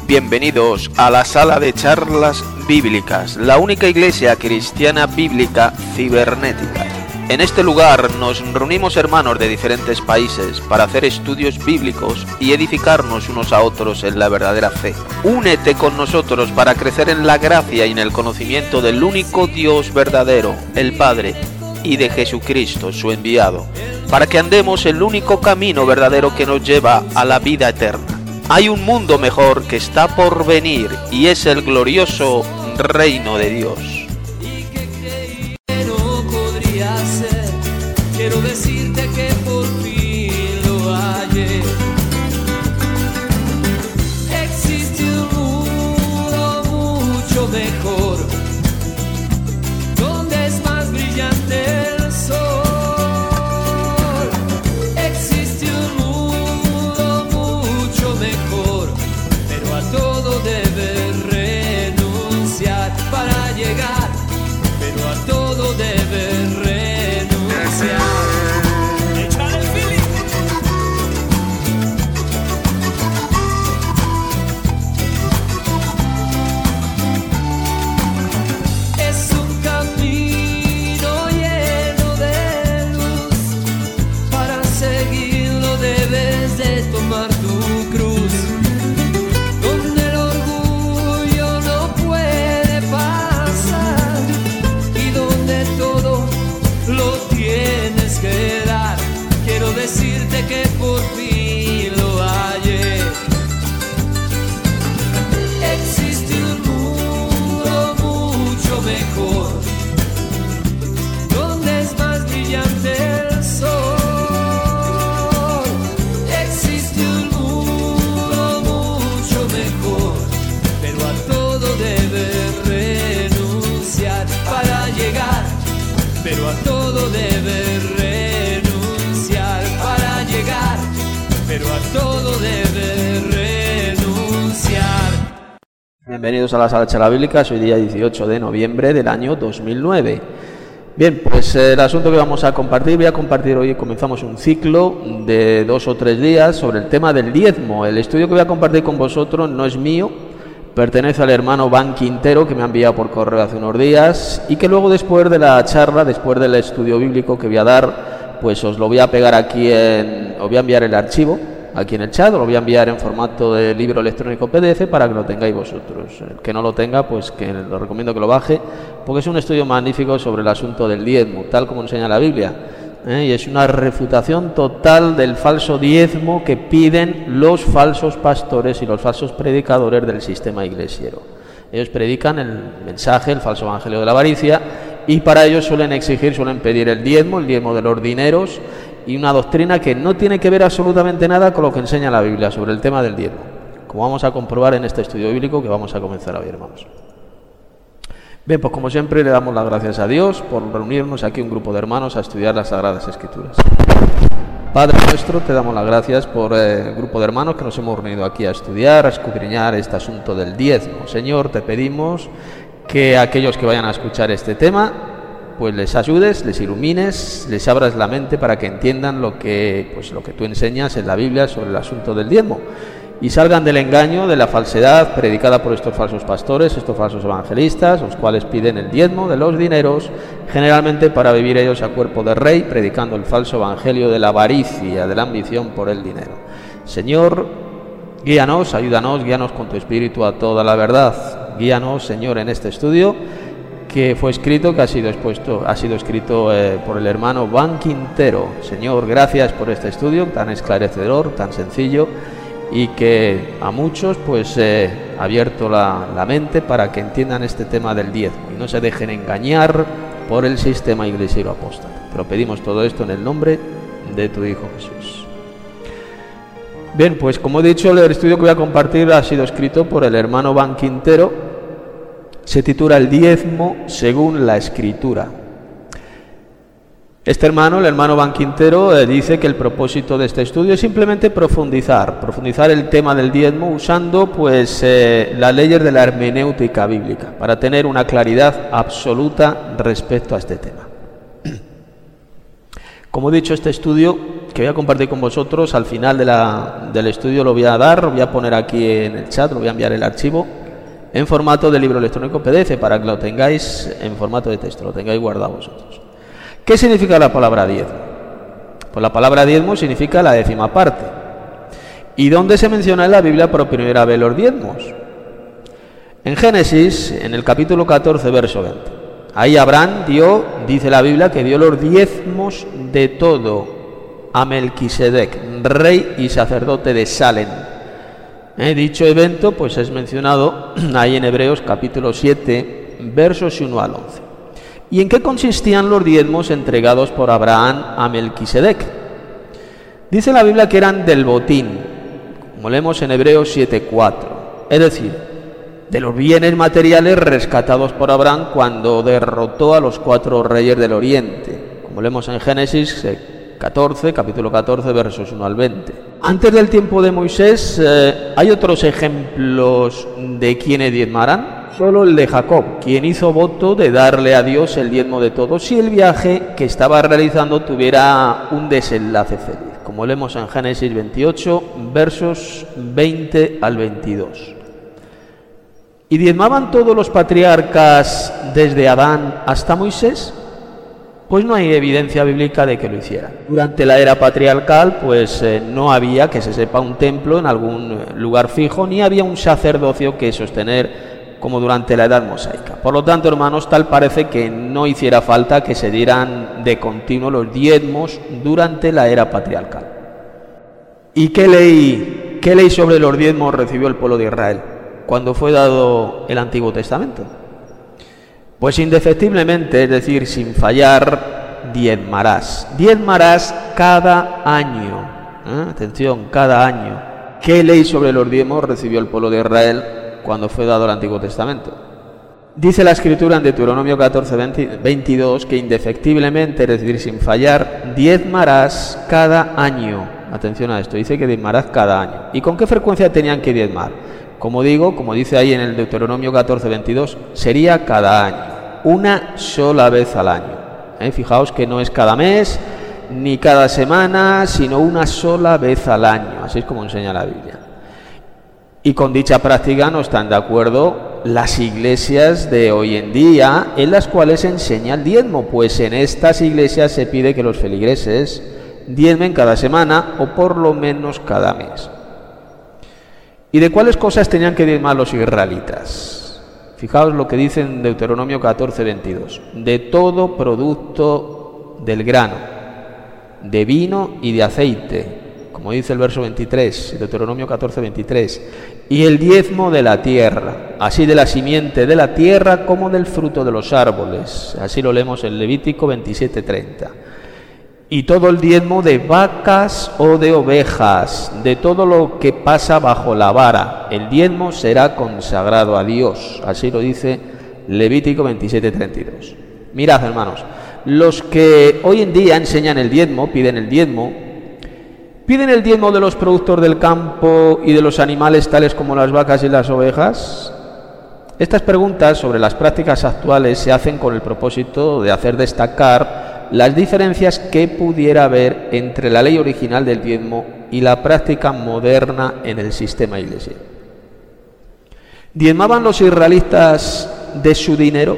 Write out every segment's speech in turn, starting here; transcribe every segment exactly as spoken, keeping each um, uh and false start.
Bienvenidos a la sala de charlas bíblicas, la única iglesia cristiana bíblica cibernética. En este lugar nos reunimos hermanos de diferentes países para hacer estudios bíblicos y edificarnos unos a otros en la verdadera fe. Únete con nosotros para crecer en la gracia y en el conocimiento del único Dios verdadero, el Padre, y de Jesucristo, su enviado, para que andemos el único camino verdadero que nos lleva a la vida eterna. Hay un mundo mejor que está por venir y es el glorioso reino de Dios. Quiero decirte que por fin lo hallé. Existe un mundo mucho mejor, donde es más brillante el sol. Existe un mundo mucho mejor, pero a todo debes renunciar para llegar, pero a todo debes renunciar. Decirte que por fin lo hallé. Existe un mundo mucho mejor, donde es más brillante el sol. Existe un mundo mucho mejor, pero a todo debes renunciar para llegar, pero a todo debes renunciar. Pero a todo debe renunciar. Bienvenidos a la sala de charla bíblica, hoy día dieciocho de noviembre del año dos mil nueve. Bien, pues eh, el asunto que vamos a compartir, voy a compartir hoy, comenzamos un ciclo de dos o tres días sobre el tema del diezmo. El estudio que voy a compartir con vosotros no es mío, pertenece al hermano Van Quintero, que me ha enviado por correo hace unos días, y que luego después de la charla, después del estudio bíblico que voy a dar, pues os lo voy a pegar aquí, en, os voy a enviar el archivo aquí en el chat, os lo voy a enviar en formato de libro electrónico P D F para que lo tengáis vosotros. El que no lo tenga, pues que lo recomiendo que lo baje, porque es un estudio magnífico sobre el asunto del diezmo, tal como enseña la Biblia, ¿eh? Y es una refutación total del falso diezmo que piden los falsos pastores y los falsos predicadores del sistema iglesiero. Ellos predican el mensaje, el falso evangelio de la avaricia, y para ello suelen exigir, suelen pedir el diezmo, el diezmo de los dineros, y una doctrina que no tiene que ver absolutamente nada con lo que enseña la Biblia sobre el tema del diezmo, como vamos a comprobar en este estudio bíblico que vamos a comenzar hoy, hermanos. Bien, pues como siempre le damos las gracias a Dios por reunirnos aquí un grupo de hermanos a estudiar las Sagradas Escrituras. Padre nuestro, te damos las gracias por eh, el grupo de hermanos que nos hemos reunido aquí a estudiar, a escudriñar este asunto del diezmo. Señor, te pedimos que aquellos que vayan a escuchar este tema, pues les ayudes, les ilumines, les abras la mente para que entiendan lo que, pues lo que tú enseñas en la Biblia sobre el asunto del diezmo y salgan del engaño, de la falsedad predicada por estos falsos pastores, estos falsos evangelistas, los cuales piden el diezmo de los dineros, generalmente para vivir ellos a cuerpo de rey, predicando el falso evangelio de la avaricia, de la ambición por el dinero. Señor, guíanos, ayúdanos, guíanos con tu espíritu a toda la verdad. Guíanos, Señor, en este estudio que fue escrito, que ha sido expuesto, ha sido escrito eh, por el hermano Van Quintero. Señor, gracias por este estudio tan esclarecedor, tan sencillo, y que a muchos pues eh, ha abierto la, la mente para que entiendan este tema del diezmo y no se dejen engañar por el sistema iglesiero apóstata. Pero pedimos todo esto en el nombre de tu Hijo Jesús. Bien, pues como he dicho, el estudio que voy a compartir ha sido escrito por el hermano Van Quintero. Se titula El diezmo según la Escritura. Este hermano, el hermano Van Quintero, eh, dice que el propósito de este estudio es simplemente profundizar, profundizar el tema del diezmo usando pues eh, las leyes de la hermenéutica bíblica para tener una claridad absoluta respecto a este tema. Como he dicho, este estudio que voy a compartir con vosotros. Al final de la, del estudio lo voy a dar, lo voy a poner aquí en el chat, lo voy a enviar el archivo en formato de libro electrónico P D F para que lo tengáis en formato de texto, lo tengáis guardado vosotros. ¿Qué significa la palabra diezmo? Pues la palabra diezmo significa la décima parte. ¿Y dónde se menciona en la Biblia por primera vez los diezmos? En Génesis, en el capítulo catorce, verso veinte. Ahí Abraham dio, dice la Biblia, que dio los diezmos de todo a Melquisedec, rey y sacerdote de Salem. ¿Eh? Dicho evento pues es mencionado ahí en Hebreos capítulo siete, versos uno al once. ¿Y en qué consistían los diezmos entregados por Abraham a Melquisedec? Dice la Biblia que eran del botín, como leemos en Hebreos siete cuatro, es decir, de los bienes materiales rescatados por Abraham cuando derrotó a los cuatro reyes del Oriente, como leemos en Génesis catorce, capítulo catorce, versos uno al veinte. Antes del tiempo de Moisés, eh, ¿hay otros ejemplos de quienes diezmarán? Solo el de Jacob, quien hizo voto de darle a Dios el diezmo de todo si el viaje que estaba realizando tuviera un desenlace feliz, como leemos en Génesis veintiocho, versos veinte al veintidós. ¿Y diezmaban todos los patriarcas desde Adán hasta Moisés? Pues no hay evidencia bíblica de que lo hicieran. Durante la era patriarcal, pues eh, no había, que se sepa, un templo en algún lugar fijo, ni había un sacerdocio que sostener como durante la edad mosaica. Por lo tanto, hermanos, tal parece que no hiciera falta que se dieran de continuo los diezmos durante la era patriarcal. ¿Y qué ley, qué ley sobre los diezmos recibió el pueblo de Israel cuando fue dado el Antiguo Testamento? Pues indefectiblemente, es decir, sin fallar, diezmarás. Diezmarás cada año. ¿Eh? Atención, cada año. ¿Qué ley sobre los diezmos recibió el pueblo de Israel cuando fue dado el Antiguo Testamento? Dice la Escritura en Deuteronomio catorce veintidós que indefectiblemente, es decir, sin fallar, diezmarás cada año. Atención a esto, dice que diezmarás cada año. ¿Y con qué frecuencia tenían que diezmar? Como digo, como dice ahí en el Deuteronomio catorce veintidós, sería cada año, una sola vez al año. ¿Eh? Fijaos que no es cada mes, ni cada semana, sino una sola vez al año, así es como enseña la Biblia. Y con dicha práctica no están de acuerdo las iglesias de hoy en día, en las cuales se enseña el diezmo, pues en estas iglesias se pide que los feligreses diezmen cada semana o por lo menos cada mes. ¿Y de cuáles cosas tenían que diezmar los israelitas? Fijaos lo que dice en Deuteronomio catorce veintidós. De todo producto del grano, de vino y de aceite, como dice el verso veintitrés, Deuteronomio catorce veintitrés, y el diezmo de la tierra, así de la simiente de la tierra como del fruto de los árboles. Así lo leemos en Levítico veintisiete treinta. Y todo el diezmo de vacas o de ovejas, de todo lo que pasa bajo la vara, el diezmo será consagrado a Dios. Así lo dice Levítico veintisiete treinta y dos. Mirad, hermanos, los que hoy en día enseñan el diezmo, piden el diezmo, piden el diezmo de los productos del campo y de los animales tales como las vacas y las ovejas. Estas preguntas sobre las prácticas actuales se hacen con el propósito de hacer destacar las diferencias que pudiera haber entre la ley original del diezmo y la práctica moderna en el sistema eclesial. ¿Diezmaban los israelitas de su dinero?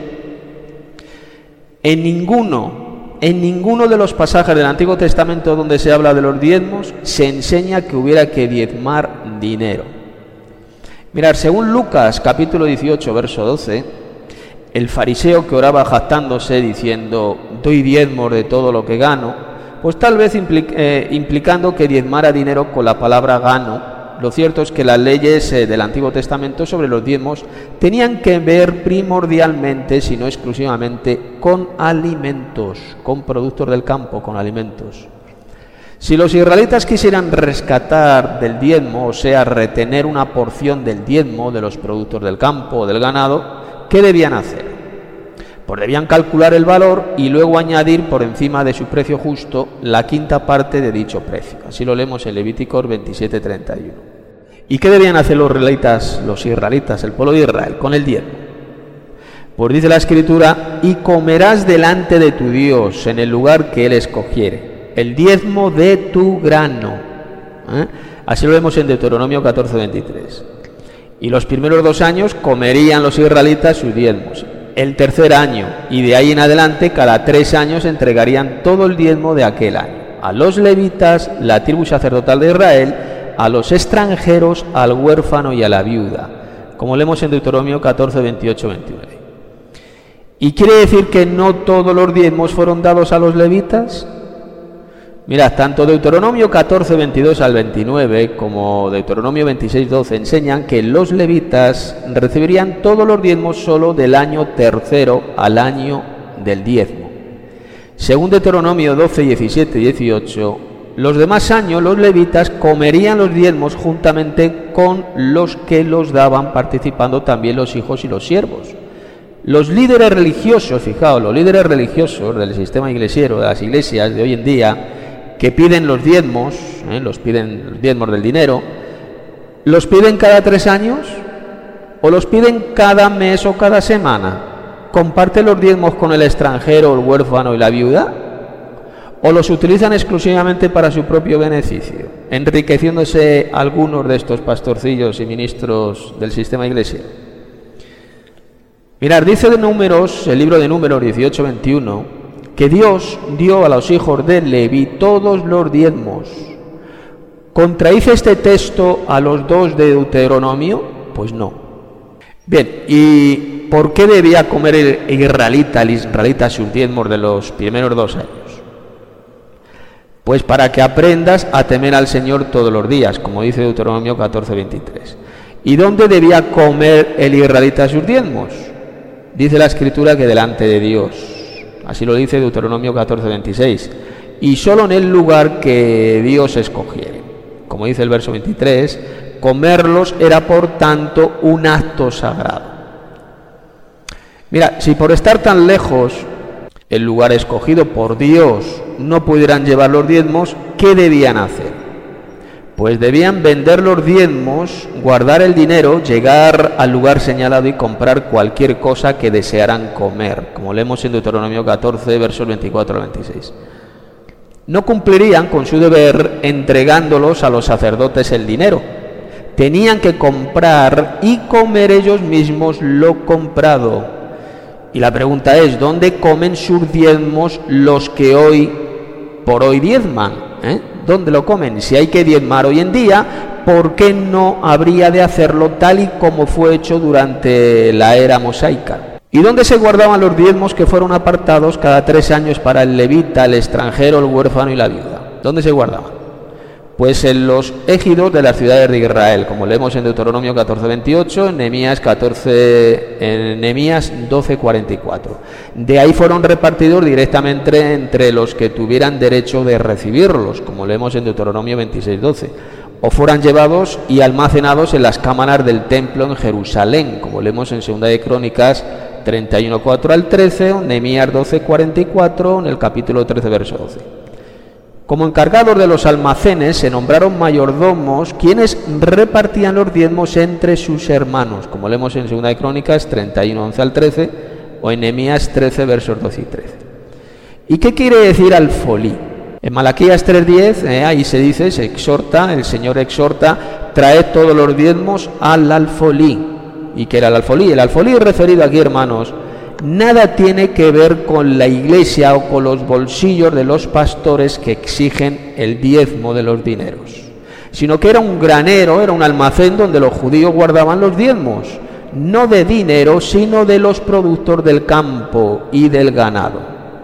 En ninguno, en ninguno de los pasajes del Antiguo Testamento donde se habla de los diezmos se enseña que hubiera que diezmar dinero. Mirad, según Lucas capítulo dieciocho, verso doce, el fariseo que oraba jactándose diciendo, doy diezmos de todo lo que gano, pues tal vez implic eh, implicando que diezmara dinero con la palabra gano. Lo cierto es que las leyes eh, del Antiguo Testamento sobre los diezmos tenían que ver primordialmente, si no exclusivamente, con alimentos, con productos del campo, con alimentos. Si los israelitas quisieran rescatar del diezmo, o sea, retener una porción del diezmo de los productos del campo o del ganado, ¿qué debían hacer? Pues debían calcular el valor y luego añadir por encima de su precio justo la quinta parte de dicho precio. Así lo leemos en Levíticos veintisiete treinta y uno. ¿Y qué debían hacer los israelitas, los israelitas, el pueblo de Israel, con el diezmo? Pues dice la Escritura, y comerás delante de tu Dios en el lugar que Él escogiere. el diezmo de tu grano. ¿Eh? Así lo vemos en Deuteronomio catorce veintitrés. Y los primeros dos años comerían los israelitas sus diezmos. El tercer año y de ahí en adelante, cada tres años entregarían todo el diezmo de aquel año. A los levitas, la tribu sacerdotal de Israel, a los extranjeros, al huérfano y a la viuda, como leemos en Deuteronomio catorce, veintiocho, veintinueve. ¿Y quiere decir que no todos los diezmos fueron dados a los levitas? Mirad, tanto Deuteronomio catorce, veintidós al veintinueve como Deuteronomio veintiséis, doce enseñan que los levitas recibirían todos los diezmos solo del año tercero al año del diezmo. Según Deuteronomio doce, diecisiete y dieciocho, los demás años los levitas comerían los diezmos juntamente con los que los daban, participando también los hijos y los siervos. Los líderes religiosos, fijaos, los líderes religiosos del sistema iglesiero, de las iglesias de hoy en día, que piden los diezmos, ¿eh? los piden los diezmos del dinero, ¿los piden cada tres años o los piden cada mes o cada semana? ¿Comparte los diezmos con el extranjero, el huérfano y la viuda? ¿O los utilizan exclusivamente para su propio beneficio, enriqueciéndose algunos de estos pastorcillos y ministros del sistema iglesiero? Mirad, dice de Números, el libro de Números dieciocho, veintiuno, que Dios dio a los hijos de Leví todos los diezmos. ¿Contradice este texto a los dos de Deuteronomio? Pues no. Bien, ¿y por qué debía comer el israelita, el israelita sus diezmos de los primeros dos años? Pues para que aprendas a temer al Señor todos los días, como dice Deuteronomio catorce, veintitrés. ¿Y dónde debía comer el israelita sus diezmos? Dice la Escritura que delante de Dios. Así lo dice Deuteronomio catorce, veintiséis. Y solo en el lugar que Dios escogiere. Como dice el verso veintitrés, comerlos era por tanto un acto sagrado. Mira, si por estar tan lejos, el lugar escogido por Dios, no pudieran llevar los diezmos, ¿qué debían hacer? Pues debían vender los diezmos, guardar el dinero, llegar al lugar señalado y comprar cualquier cosa que desearan comer, como leemos en Deuteronomio catorce, versos veinticuatro al veintiséis. No cumplirían con su deber entregándolos a los sacerdotes el dinero. Tenían que comprar y comer ellos mismos lo comprado. Y la pregunta es, ¿dónde comen sus diezmos los que hoy por hoy diezman? ¿Eh? ¿Dónde lo comen? Si hay que diezmar hoy en día, ¿por qué no habría de hacerlo tal y como fue hecho durante la era mosaica? ¿Y dónde se guardaban los diezmos que fueron apartados cada tres años para el levita, el extranjero, el huérfano y la viuda? ¿Dónde se guardaban? Pues en los ejidos de las ciudades de Israel, como leemos en Deuteronomio catorce, veintiocho, en Nehemías catorce, en Nehemías doce, cuarenta y cuatro. De ahí fueron repartidos directamente entre los que tuvieran derecho de recibirlos, como leemos en Deuteronomio veintiséis, doce, o fueran llevados y almacenados en las cámaras del templo en Jerusalén, como leemos en Segunda de Crónicas treinta y uno, cuatro al trece, o Nehemías doce, cuarenta y cuatro, en el capítulo trece, verso doce. Como encargados de los almacenes se nombraron mayordomos, quienes repartían los diezmos entre sus hermanos, como leemos en Segunda de Crónicas treinta y uno, once al trece, o en Nehemías trece, versos doce y trece. ¿Y qué quiere decir alfolí? En Malaquías tres diez, eh, ahí se dice, se exhorta, el Señor exhorta, traed todos los diezmos al alfolí. ¿Y qué era el alfolí? El alfolí referido aquí, hermanos, nada tiene que ver con la iglesia o con los bolsillos de los pastores que exigen el diezmo de los dineros, sino que era un granero, era un almacén donde los judíos guardaban los diezmos, no de dinero, sino de los productos del campo y del ganado.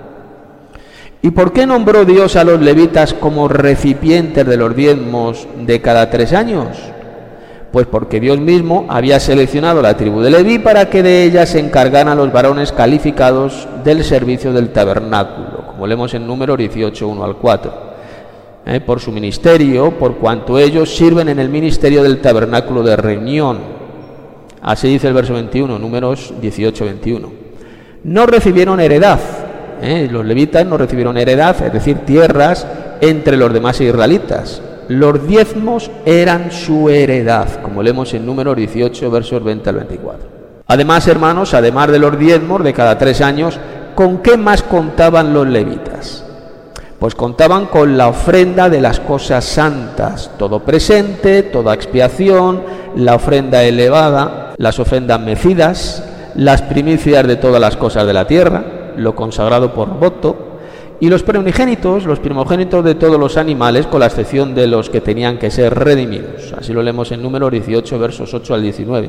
¿Y por qué nombró Dios a los levitas como recipientes de los diezmos de cada tres años? Pues porque Dios mismo había seleccionado la tribu de Leví para que de ella se encargaran los varones calificados del servicio del tabernáculo, como leemos en Números dieciocho, uno al cuatro, ¿Eh? por su ministerio, por cuanto ellos sirven en el ministerio del tabernáculo de reunión. Así dice el verso veintiuno, Números dieciocho, veintiuno. No recibieron heredad, ¿eh? los levitas no recibieron heredad, es decir, tierras entre los demás israelitas. Los diezmos eran su heredad, como leemos en Números dieciocho, versos veinte al veinticuatro. Además, hermanos, además de los diezmos de cada tres años, ¿con qué más contaban los levitas? Pues contaban con la ofrenda de las cosas santas, todo presente, toda expiación, la ofrenda elevada, las ofrendas mecidas, las primicias de todas las cosas de la tierra, lo consagrado por voto, y los primogénitos, los primogénitos de todos los animales, con la excepción de los que tenían que ser redimidos. Así lo leemos en Números dieciocho, versos ocho al diecinueve.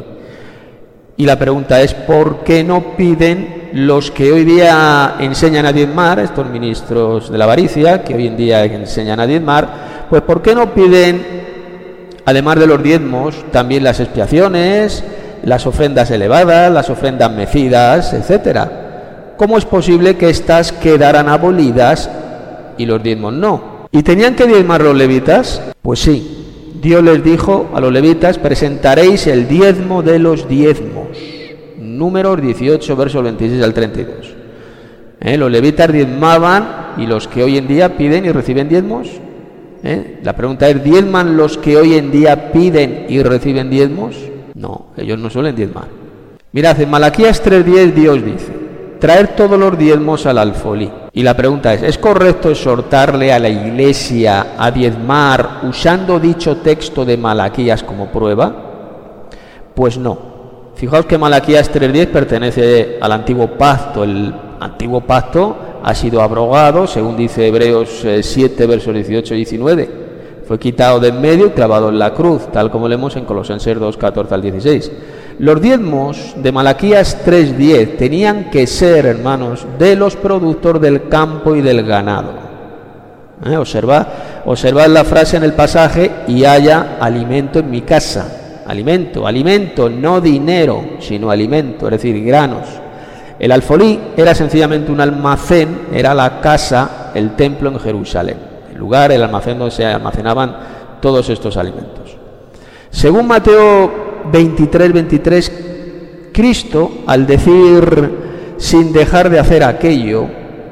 Y la pregunta es, ¿por qué no piden los que hoy día enseñan a diezmar, estos ministros de la avaricia, que hoy en día enseñan a diezmar, pues ¿por qué no piden, además de los diezmos, también las expiaciones, las ofrendas elevadas, las ofrendas mecidas, etcétera? ¿Cómo es posible que éstas quedaran abolidas y los diezmos no? ¿Y tenían que diezmar los levitas? Pues sí. Dios les dijo a los levitas, presentaréis el diezmo de los diezmos. Números dieciocho, versos veintiséis al treinta y dos. ¿Eh? Los levitas diezmaban, y los que hoy en día piden y reciben diezmos. ¿Eh? La pregunta es, ¿diezman los que hoy en día piden y reciben diezmos? No, ellos no suelen diezmar. Mirad, en Malaquías tres diez Dios dice, traer todos los diezmos al alfolí. Y la pregunta es, ¿es correcto exhortarle a la Iglesia a diezmar usando dicho texto de Malaquías como prueba? Pues no. Fijaos que Malaquías tres diez pertenece al antiguo pacto. El antiguo pacto ha sido abrogado, según dice Hebreos siete, versos dieciocho y diecinueve. Fue quitado de en medio y clavado en la cruz, tal como leemos en Colosenses dos, catorce al dieciséis. Los diezmos de Malaquías tres diez tenían que ser, hermanos, de los productos del campo y del ganado. ¿Eh? Observad, observad la frase en el pasaje, y haya alimento en mi casa. Alimento, alimento, no dinero, sino alimento, es decir, granos. El alfolí era sencillamente un almacén, era la casa, el templo en Jerusalén, el lugar, el almacén donde se almacenaban todos estos alimentos. Según Mateo veintitrés veintitrés, Cristo, al decir sin dejar de hacer aquello,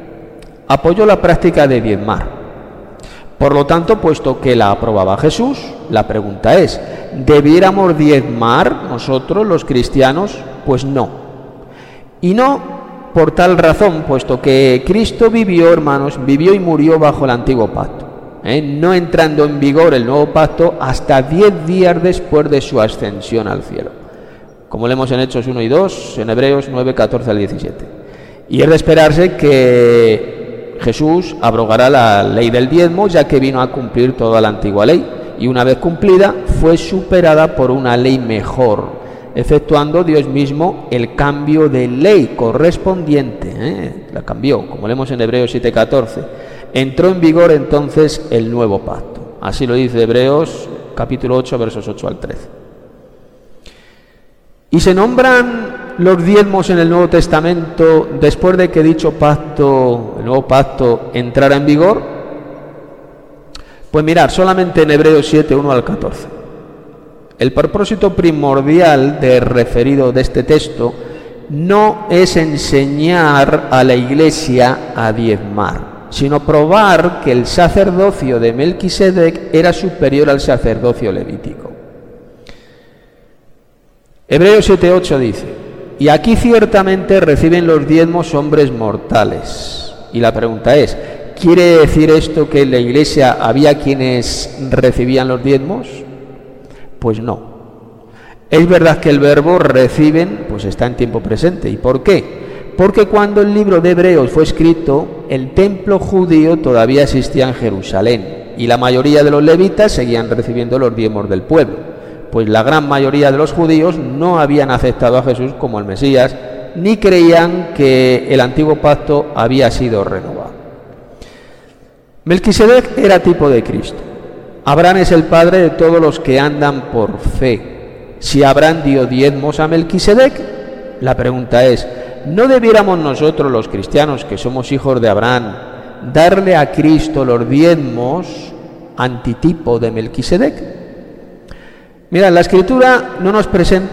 apoyó la práctica de diezmar. Por lo tanto, puesto que la aprobaba Jesús, la pregunta es, ¿debiéramos diezmar nosotros los cristianos? Pues no. Y no por tal razón, puesto que Cristo vivió, hermanos, vivió y murió bajo el antiguo pacto, ¿eh? no entrando en vigor el nuevo pacto hasta diez días después de su ascensión al cielo, como leemos en Hechos uno y dos, en Hebreos nueve, catorce al diecisiete. Y es de esperarse que Jesús abrogará la ley del diezmo, ya que vino a cumplir toda la antigua ley, y una vez cumplida fue superada por una ley mejor, efectuando Dios mismo el cambio de ley correspondiente, ¿eh? la cambió, como leemos en Hebreos siete, catorce. Entró en vigor entonces el nuevo pacto. Así lo dice Hebreos capítulo ocho, versos ocho al trece. Y se nombran los diezmos en el Nuevo Testamento después de que dicho pacto, el nuevo pacto, entrara en vigor. Pues mirad, solamente en Hebreos siete, uno al catorce. El propósito primordial de referido de este texto no es enseñar a la Iglesia a diezmar, sino probar que el sacerdocio de Melquisedec era superior al sacerdocio levítico. Hebreos siete ocho dice, y aquí ciertamente reciben los diezmos hombres mortales. Y la pregunta es, ¿quiere decir esto que en la Iglesia había quienes recibían los diezmos? Pues no. Es verdad que el verbo reciben pues está en tiempo presente. ¿Y por qué? Porque cuando el libro de Hebreos fue escrito, el templo judío todavía existía en Jerusalén y la mayoría de los levitas seguían recibiendo los diezmos del pueblo, pues la gran mayoría de los judíos no habían aceptado a Jesús como el Mesías, ni creían que el antiguo pacto había sido renovado. Melquisedec era tipo de Cristo. Abraham es el padre de todos los que andan por fe. Si Abraham dio diezmos a Melquisedec, la pregunta es, ¿no debiéramos nosotros los cristianos, que somos hijos de Abraham, darle a Cristo los diezmos antitipo de Melquisedec? Mira, la Escritura no nos presenta,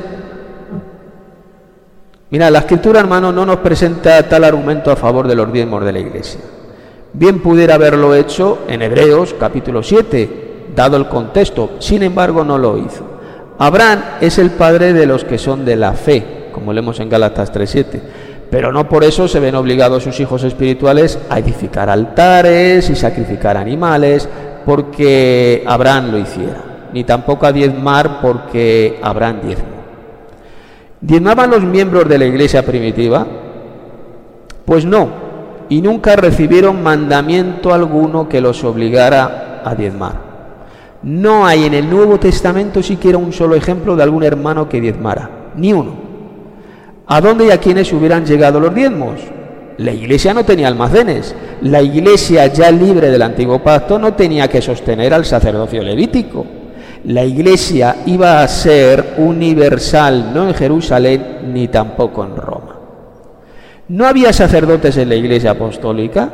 mira, la Escritura, hermano, no nos presenta tal argumento a favor de los diezmos de la Iglesia. Bien pudiera haberlo hecho en Hebreos capítulo siete, dado el contexto, sin embargo no lo hizo. Abraham es el padre de los que son de la fe, como leemos en Gálatas tres siete, pero no por eso se ven obligados sus hijos espirituales a edificar altares y sacrificar animales porque Abraham lo hiciera, ni tampoco a diezmar porque Abraham diezmó. ¿Diezmaban los miembros de la iglesia primitiva? Pues no, y nunca recibieron mandamiento alguno que los obligara a diezmar. No hay en el Nuevo Testamento siquiera un solo ejemplo de algún hermano que diezmara, ni uno. ¿A dónde y a quiénes hubieran llegado los diezmos? La iglesia no tenía almacenes. La iglesia, ya libre del antiguo pacto, no tenía que sostener al sacerdocio levítico. La iglesia iba a ser universal, no en Jerusalén ni tampoco en Roma. ¿No había sacerdotes en la iglesia apostólica?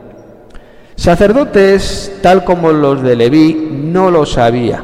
Sacerdotes, tal como los de Leví, no los había.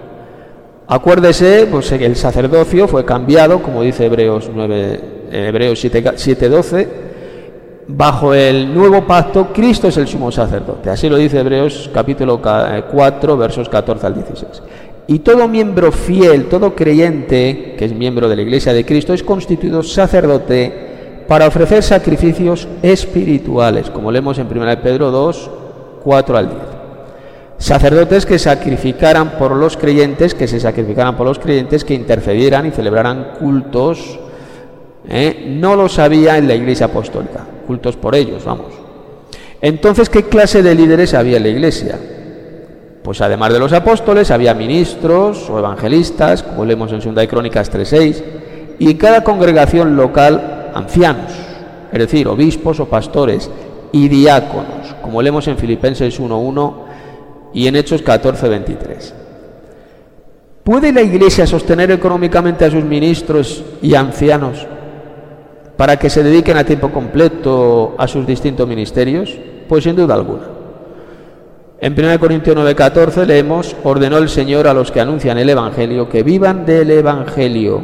Acuérdese, pues, que el sacerdocio fue cambiado, como dice Hebreos nueve, Hebreos siete doce, bajo el nuevo pacto, Cristo es el sumo sacerdote. Así lo dice Hebreos capítulo cuatro, versos catorce al dieciséis. Y todo miembro fiel, todo creyente, que es miembro de la Iglesia de Cristo, es constituido sacerdote para ofrecer sacrificios espirituales, como leemos en primera de Pedro dos, cuatro al diez. Sacerdotes que sacrificaran por los creyentes, que se sacrificaran por los creyentes, que intercedieran y celebraran cultos. ¿eh? No los había en la Iglesia apostólica, cultos por ellos, vamos. Entonces, ¿qué clase de líderes había en la Iglesia? Pues además de los apóstoles, había ministros o evangelistas, como leemos en segunda de Crónicas tres seis, y en cada congregación local, ancianos, es decir, obispos o pastores, y diáconos, como leemos en Filipenses uno uno y en Hechos catorce veintitrés. ¿Puede la Iglesia sostener económicamente a sus ministros y ancianos para que se dediquen a tiempo completo a sus distintos ministerios? Pues sin duda alguna. En primera de Corintios nueve catorce leemos: ordenó el Señor a los que anuncian el Evangelio que vivan del Evangelio,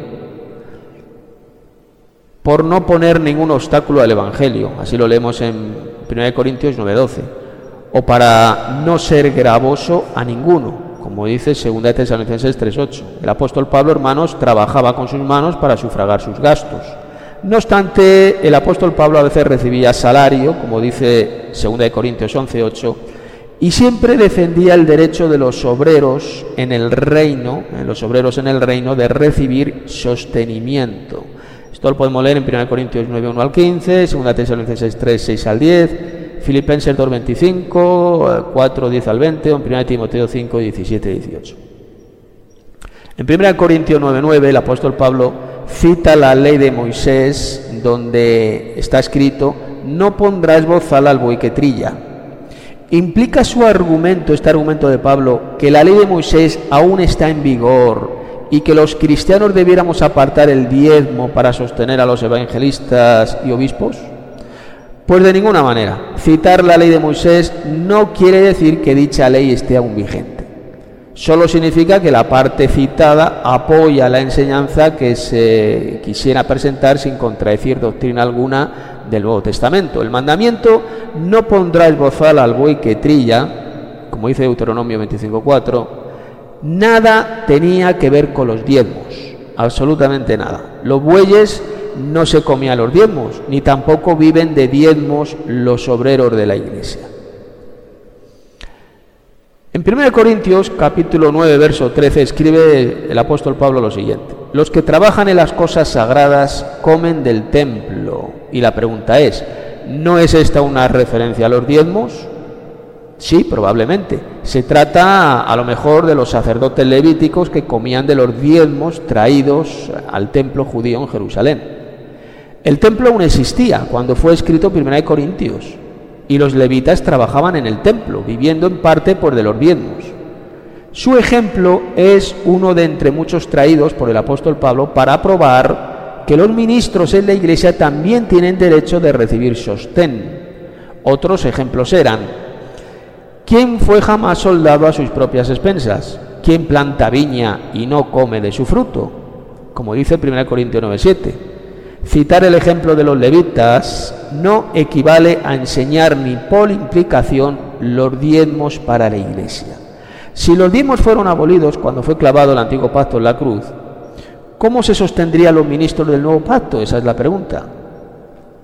por no poner ningún obstáculo al Evangelio. Así lo leemos en primera de Corintios nueve doce. O para no ser gravoso a ninguno, como dice segunda de Tesalonicenses tres ocho. El apóstol Pablo, hermanos, trabajaba con sus manos para sufragar sus gastos. No obstante, el apóstol Pablo a veces recibía salario, como dice segunda de Corintios once ocho, y siempre defendía el derecho de los obreros en el reino, en los obreros en el reino, de recibir sostenimiento. Esto lo podemos leer en primera de Corintios nueve uno al quince, segunda de Tesalonicenses tres seis al diez, Filipenses dos veinticinco, cuatro diez al veinte, o en primera de Timoteo cinco diecisiete dieciocho. En primera de Corintios nueve nueve, el apóstol Pablo cita la ley de Moisés, donde está escrito: no pondrás bozal al buey que trilla. ¿Implica su argumento, este argumento de Pablo, que la ley de Moisés aún está en vigor y que los cristianos debiéramos apartar el diezmo para sostener a los evangelistas y obispos? Pues de ninguna manera. Citar la ley de Moisés no quiere decir que dicha ley esté aún vigente. Solo significa que la parte citada apoya la enseñanza que se quisiera presentar sin contradecir doctrina alguna del Nuevo Testamento. El mandamiento: no pondrás bozal al buey que trilla, como dice Deuteronomio veinticinco cuatro, nada tenía que ver con los diezmos, absolutamente nada. Los bueyes no se comían los diezmos, ni tampoco viven de diezmos los obreros de la Iglesia. En primera de Corintios, capítulo nueve, verso trece, escribe el apóstol Pablo lo siguiente: los que trabajan en las cosas sagradas comen del templo. Y la pregunta es: ¿no es esta una referencia a los diezmos? Sí, probablemente. Se trata a lo mejor de los sacerdotes levíticos que comían de los diezmos traídos al templo judío en Jerusalén. El templo aún existía cuando fue escrito primera de Corintios, y los levitas trabajaban en el templo, viviendo en parte por de los diezmos. Su ejemplo es uno de entre muchos traídos por el apóstol Pablo para probar que los ministros en la iglesia también tienen derecho de recibir sostén. Otros ejemplos eran: ¿quién fue jamás soldado a sus propias expensas? ¿Quién planta viña y no come de su fruto? Como dice primera de Corintios nueve siete. Citar el ejemplo de los levitas no equivale a enseñar ni por implicación los diezmos para la iglesia. Si los diezmos fueron abolidos cuando fue clavado el antiguo pacto en la cruz, ¿cómo se sostendrían los ministros del nuevo pacto? Esa es la pregunta.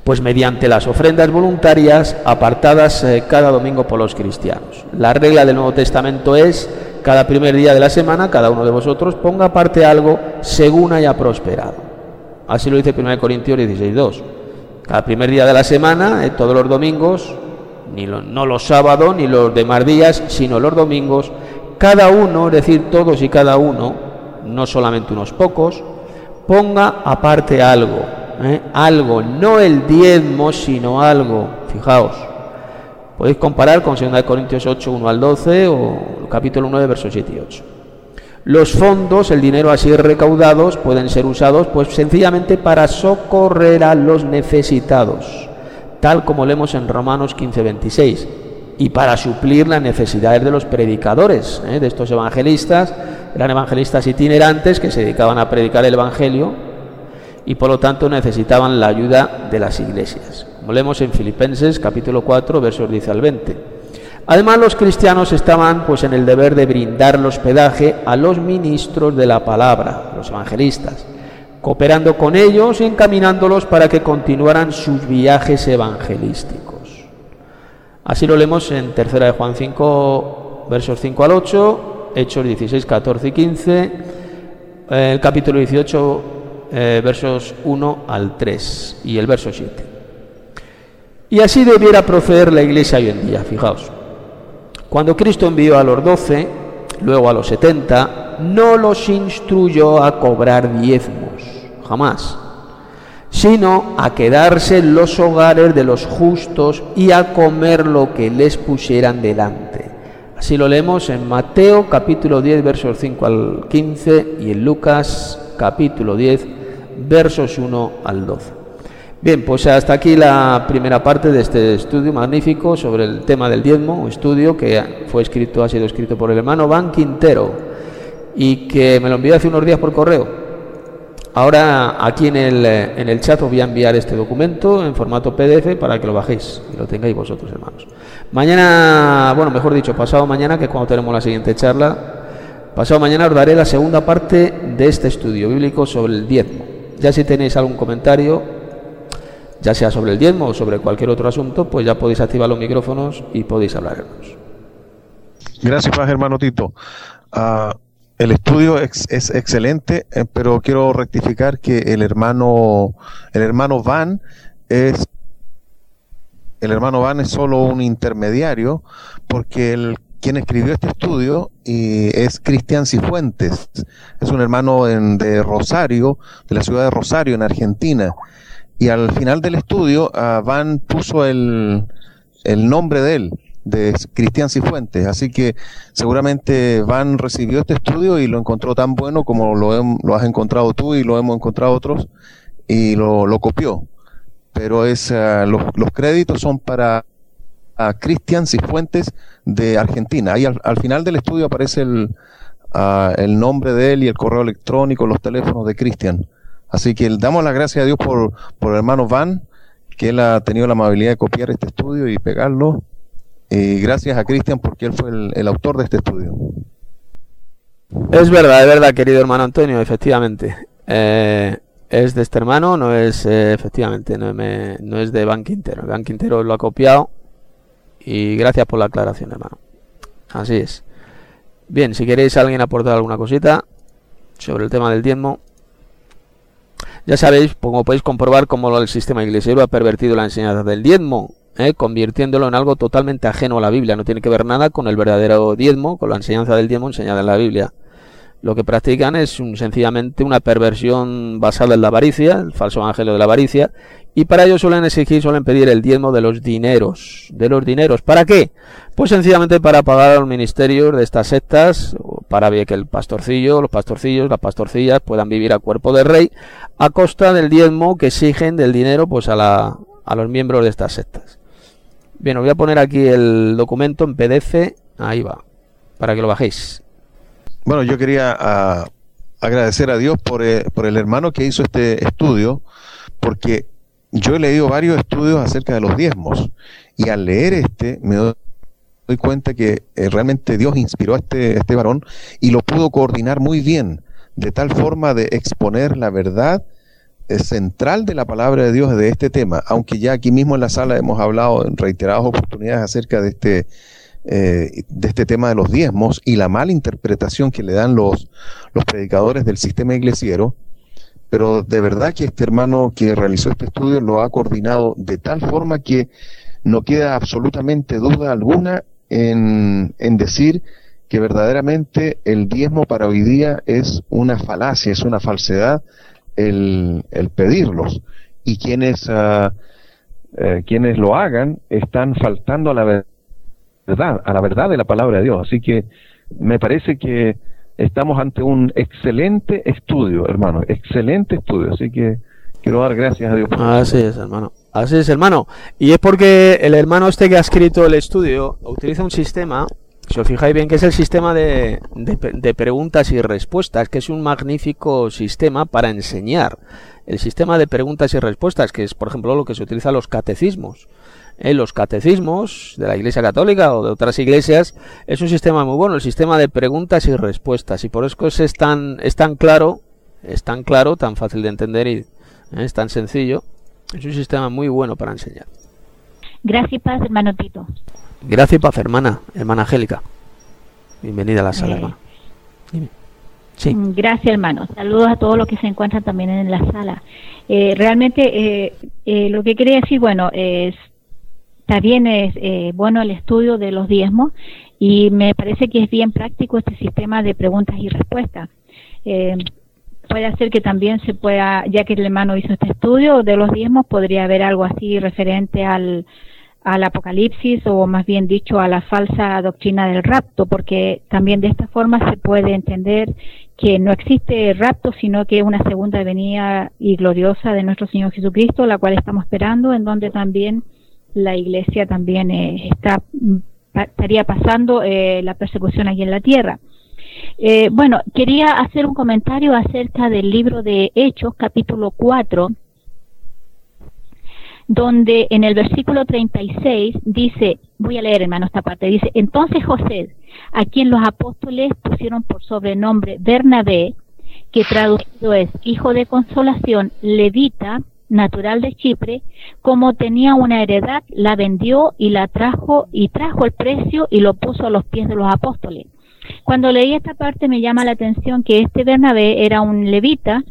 pues mediante las ofrendas voluntarias apartadas eh, cada domingo por los cristianos. La regla del Nuevo Testamento es: cada primer día de la semana, cada uno de vosotros ponga aparte algo según haya prosperado. Así lo dice primera Corintios dieciséis dos. Cada primer día de la semana, eh, todos los domingos, ni lo, no los sábados ni los demás días, sino los domingos, cada uno, es decir, todos y cada uno, no solamente unos pocos, ponga aparte algo, ¿eh? algo, no el diezmo, sino algo. Fijaos, podéis comparar con segunda Corintios ocho, uno al doce o capítulo nueve, versos siete y ocho. Los fondos, el dinero así recaudados, pueden ser usados pues sencillamente para socorrer a los necesitados, tal como leemos en Romanos quince, veintiséis, y para suplir las necesidades de los predicadores, ¿eh? de estos evangelistas. Eran evangelistas itinerantes que se dedicaban a predicar el evangelio y por lo tanto necesitaban la ayuda de las iglesias, como leemos en Filipenses capítulo cuatro, versos diez al veinte. Además, los cristianos estaban pues en el deber de brindar el hospedaje a los ministros de la palabra, los evangelistas, cooperando con ellos y encaminándolos para que continuaran sus viajes evangelísticos. Así lo leemos en tercera de Juan cinco, versos cinco al ocho, Hechos dieciséis, catorce y quince, el capítulo dieciocho, eh, versos uno al tres y el verso siete. Y así debiera proceder la iglesia hoy en día. Fijaos, cuando Cristo envió a los doce, luego a los setenta, no los instruyó a cobrar diezmos, jamás, sino a quedarse en los hogares de los justos y a comer lo que les pusieran delante. Así lo leemos en Mateo capítulo diez, versos cinco al quince, y en Lucas capítulo diez, versos uno al doce. Bien, pues hasta aquí la primera parte de este estudio magnífico sobre el tema del diezmo, un estudio que fue escrito, ha sido escrito por el hermano Van Quintero y que me lo envió hace unos días por correo. Ahora aquí en el, en el chat os voy a enviar este documento en formato P D F para que lo bajéis y lo tengáis vosotros, hermanos. Mañana, bueno, mejor dicho, pasado mañana, que es cuando tenemos la siguiente charla, pasado mañana os daré la segunda parte de este estudio bíblico sobre el diezmo. Ya si tenéis algún comentario, ya sea sobre el diezmo o sobre cualquier otro asunto, pues ya podéis activar los micrófonos y podéis hablar, hermanos. Gracias, Paz, hermano Tito. Uh, el estudio es, es excelente, eh, pero quiero rectificar que el hermano, el hermano Van es, el hermano Van es solo un intermediario, porque el quien escribió este estudio y es Cristian Cifuentes, es un hermano en, de Rosario, de la ciudad de Rosario, en Argentina. Y al final del estudio, uh, Van puso el, el nombre de él, de Cristian Cifuentes. Así que seguramente Van recibió este estudio y lo encontró tan bueno como lo, he, lo has encontrado tú y lo hemos encontrado otros, y lo, lo copió. Pero es, uh, los, los créditos son para uh, Cristian Cifuentes de Argentina. Ahí al, al final del estudio aparece el, uh, el nombre de él y el correo electrónico, los teléfonos de Cristian. Así que damos las gracias a Dios por, por el hermano Van, que él ha tenido la amabilidad de copiar este estudio y pegarlo. Y gracias a Cristian porque él fue el, el autor de este estudio. Es verdad, es verdad, querido hermano Antonio, efectivamente. Eh, es de este hermano, no es, eh, efectivamente, no, me, no es de Van Quintero. Van Quintero lo ha copiado y gracias por la aclaración, hermano. Así es. Bien, si queréis alguien aportar alguna cosita sobre el tema del diezmo. Ya sabéis, como podéis comprobar, cómo el sistema iglesiero ha pervertido la enseñanza del diezmo, ¿eh? convirtiéndolo en algo totalmente ajeno a la Biblia. No tiene que ver nada con el verdadero diezmo, con la enseñanza del diezmo enseñada en la Biblia. Lo que practican es un, sencillamente una perversión basada en la avaricia, el falso evangelio de la avaricia, y para ello suelen exigir, suelen pedir el diezmo de los dineros. ¿De los dineros? ¿Para qué? Pues sencillamente para pagar a los ministerios de estas sectas, para que el pastorcillo, los pastorcillos, las pastorcillas puedan vivir a cuerpo de rey a costa del diezmo que exigen del dinero pues a, la, a los miembros de estas sectas. Bien, os voy a poner aquí el documento en P D F, ahí va, para que lo bajéis. Bueno, yo quería uh, agradecer a Dios por, eh, por el hermano que hizo este estudio, porque yo he leído varios estudios acerca de los diezmos, y al leer este me doy doy cuenta que eh, realmente Dios inspiró a este, este varón y lo pudo coordinar muy bien, de tal forma de exponer la verdad es central de la palabra de Dios de este tema, aunque ya aquí mismo en la sala hemos hablado en reiteradas oportunidades acerca de este, eh, de este tema de los diezmos y la mala interpretación que le dan los, los predicadores del sistema iglesiero, pero de verdad que este hermano que realizó este estudio lo ha coordinado de tal forma que no queda absolutamente duda alguna en, en decir que verdaderamente el diezmo para hoy día es una falacia, es una falsedad el, el pedirlos, y quienes, uh, eh, quienes lo hagan están faltando a la verdad, a la verdad de la palabra de Dios. Así que me parece que estamos ante un excelente estudio, hermano, excelente estudio, así que quiero dar gracias a Dios por Así eso. es, hermano. Así es, hermano. Y es porque el hermano este que ha escrito el estudio utiliza un sistema, si os fijáis bien, que es el sistema de, de, de preguntas y respuestas, que es un magnífico sistema para enseñar. El sistema de preguntas y respuestas, que es, por ejemplo, lo que se utiliza en los catecismos. En los catecismos de la Iglesia Católica o de otras iglesias, es un sistema muy bueno, el sistema de preguntas y respuestas. Y por eso es tan, es tan claro, es tan claro, tan fácil de entender y ¿eh? es tan sencillo. Es un sistema muy bueno para enseñar. Gracias y paz, hermano Tito. Gracias y paz, hermana, hermana Angélica. Bienvenida a la sala, Eh, hermano. Dime. Sí. Gracias, hermano. Saludos a todos los que se encuentran también en la sala. Eh, realmente, eh, eh, lo que quería decir, bueno, es, está bien, es eh, bueno el estudio de los diezmos, y me parece que es bien práctico este sistema de preguntas y respuestas. Eh, puede hacer que también se pueda, ya que el hermano hizo este estudio de los diezmos, podría haber algo así referente al al Apocalipsis, o más bien dicho a la falsa doctrina del rapto, porque también de esta forma se puede entender que no existe rapto, sino que una segunda venida y gloriosa de nuestro Señor Jesucristo, la cual estamos esperando, en donde también la iglesia también eh, está pa, estaría pasando eh, la persecución aquí en la tierra. Eh, bueno, quería hacer un comentario acerca del libro de Hechos, capítulo cuatro, donde en el versículo treinta y seis dice, voy a leer, hermano, esta parte, dice: entonces José, a quien los apóstoles pusieron por sobrenombre Bernabé, que traducido es hijo de consolación, levita, natural de Chipre, como tenía una heredad, la vendió y la trajo, y trajo el precio y lo puso a los pies de los apóstoles. Cuando leí esta parte me llama la atención que este Bernabé era un levita,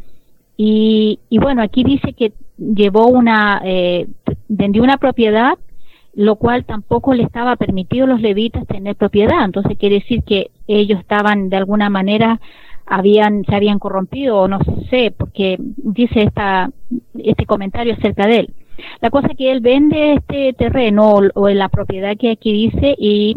y, y bueno, aquí dice que llevó una, eh, vendió una propiedad, lo cual tampoco le estaba permitido a los levitas tener propiedad. Entonces quiere decir que ellos estaban de alguna manera, habían, se habían corrompido, o no sé, porque dice esta, este comentario acerca de él. La cosa es que él vende este terreno, o, o la propiedad que aquí dice, y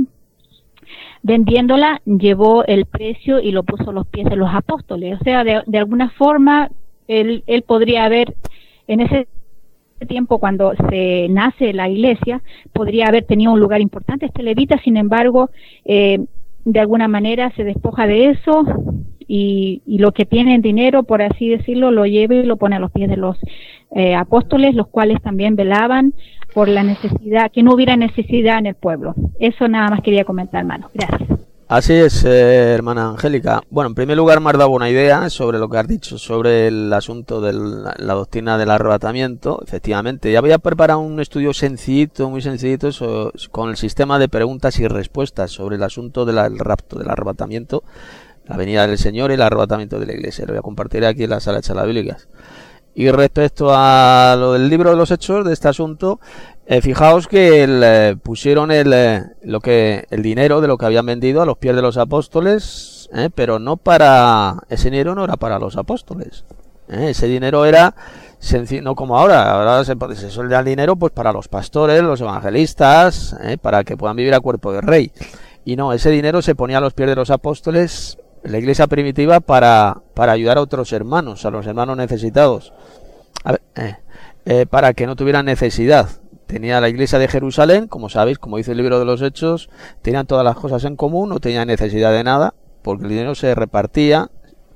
vendiéndola llevó el precio y lo puso a los pies de los apóstoles. O sea, de, de alguna forma él, él podría haber, en ese tiempo cuando se nace la iglesia, podría haber tenido un lugar importante este levita. Sin embargo, eh, de alguna manera se despoja de eso, y, y lo que tiene en dinero, por así decirlo, lo lleva y lo pone a los pies de los eh, apóstoles, los cuales también velaban por la necesidad, que no hubiera necesidad en el pueblo. Eso nada más quería comentar, hermano. Gracias. Así es, eh, hermana Angélica. Bueno, en primer lugar me has dado una idea sobre lo que has dicho, sobre el asunto de la, la doctrina del arrebatamiento. Efectivamente, ya voy a preparar un estudio sencillito, muy sencillito, so, con el sistema de preguntas y respuestas sobre el asunto del rapto, del arrebatamiento, la venida del Señor y el arrebatamiento de la iglesia. Lo voy a compartir aquí en la sala de charlas bíblicas. Y respecto a lo del libro de los Hechos, de este asunto, eh, fijaos que el, eh, pusieron el, eh, lo que, el dinero de lo que habían vendido a los pies de los apóstoles, eh, pero no para, ese dinero no era para los apóstoles, eh, ese dinero era sencillo, no como ahora, ahora se, se suelda el dinero pues para los pastores, los evangelistas, eh, para que puedan vivir a cuerpo de rey, y no, ese dinero se ponía a los pies de los apóstoles, la iglesia primitiva, para, para ayudar a otros hermanos, a los hermanos necesitados, a ver, eh, eh, para que no tuvieran necesidad. Tenía la iglesia de Jerusalén, como sabéis, como dice el libro de los Hechos, tenían todas las cosas en común, no tenían necesidad de nada, porque el dinero se repartía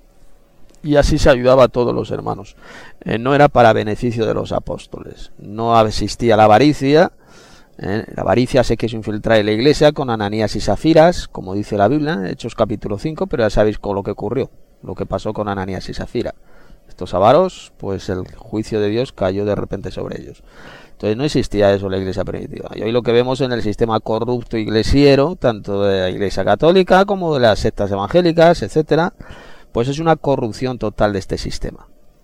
y así se ayudaba a todos los hermanos. Eh, no era para beneficio de los apóstoles, no existía la avaricia. Eh, la avaricia sé que se infiltra en la iglesia con Ananías y Zafiras, como dice la Biblia, Hechos capítulo cinco, pero ya sabéis con lo que ocurrió, lo que pasó con Ananías y Zafira. estos avaros, pues el juicio de Dios cayó de repente sobre ellos. Entonces no existía eso en la iglesia primitiva. Y hoy lo que vemos en el sistema corrupto iglesiero, tanto de la iglesia católica como de las sectas evangélicas, etcétera, pues es una corrupción total de este sistema.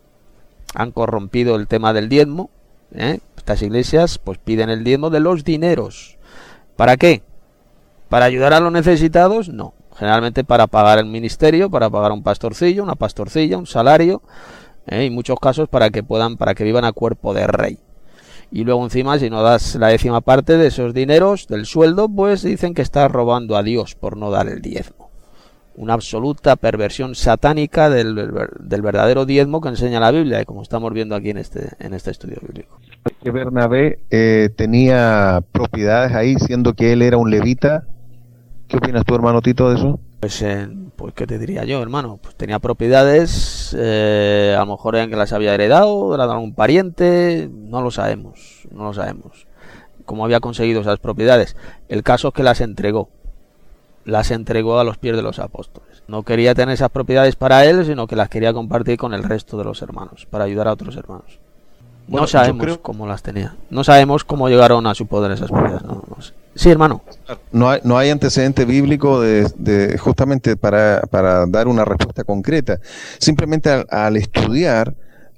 Han corrompido el tema del diezmo, ¿eh? Estas iglesias pues piden el diezmo de los dineros. ¿Para qué? ¿Para ayudar a los necesitados? No. Generalmente para pagar el ministerio, para pagar un pastorcillo, una pastorcilla, un salario, ¿eh? Y en muchos casos para que puedan, para que vivan a cuerpo de rey. Y luego encima, si no das la décima parte de esos dineros, del sueldo, pues dicen que estás robando a Dios por no dar el diezmo. Una absoluta perversión satánica del, del verdadero diezmo que enseña la Biblia, y como estamos viendo aquí en este, en este estudio bíblico. Que Bernabé eh, tenía propiedades ahí, siendo que él era un levita. ¿Qué opinas tú, hermano Tito, de eso? Pues, eh, pues ¿qué te diría yo, hermano? Pues tenía propiedades, eh, a lo mejor eran que las había heredado, era de algún pariente, no lo sabemos, no lo sabemos. ¿Cómo había conseguido esas propiedades? El caso es que las entregó, las entregó a los pies de los apóstoles. No quería tener esas propiedades para él, sino que las quería compartir con el resto de los hermanos, para ayudar a otros hermanos. Bueno, no sabemos creo... cómo las tenía, no sabemos cómo llegaron a su poder esas propiedades, no, no sé. Sí, hermano. No hay, no hay antecedente bíblico de, de justamente para, para dar una respuesta concreta. Simplemente al, al estudiar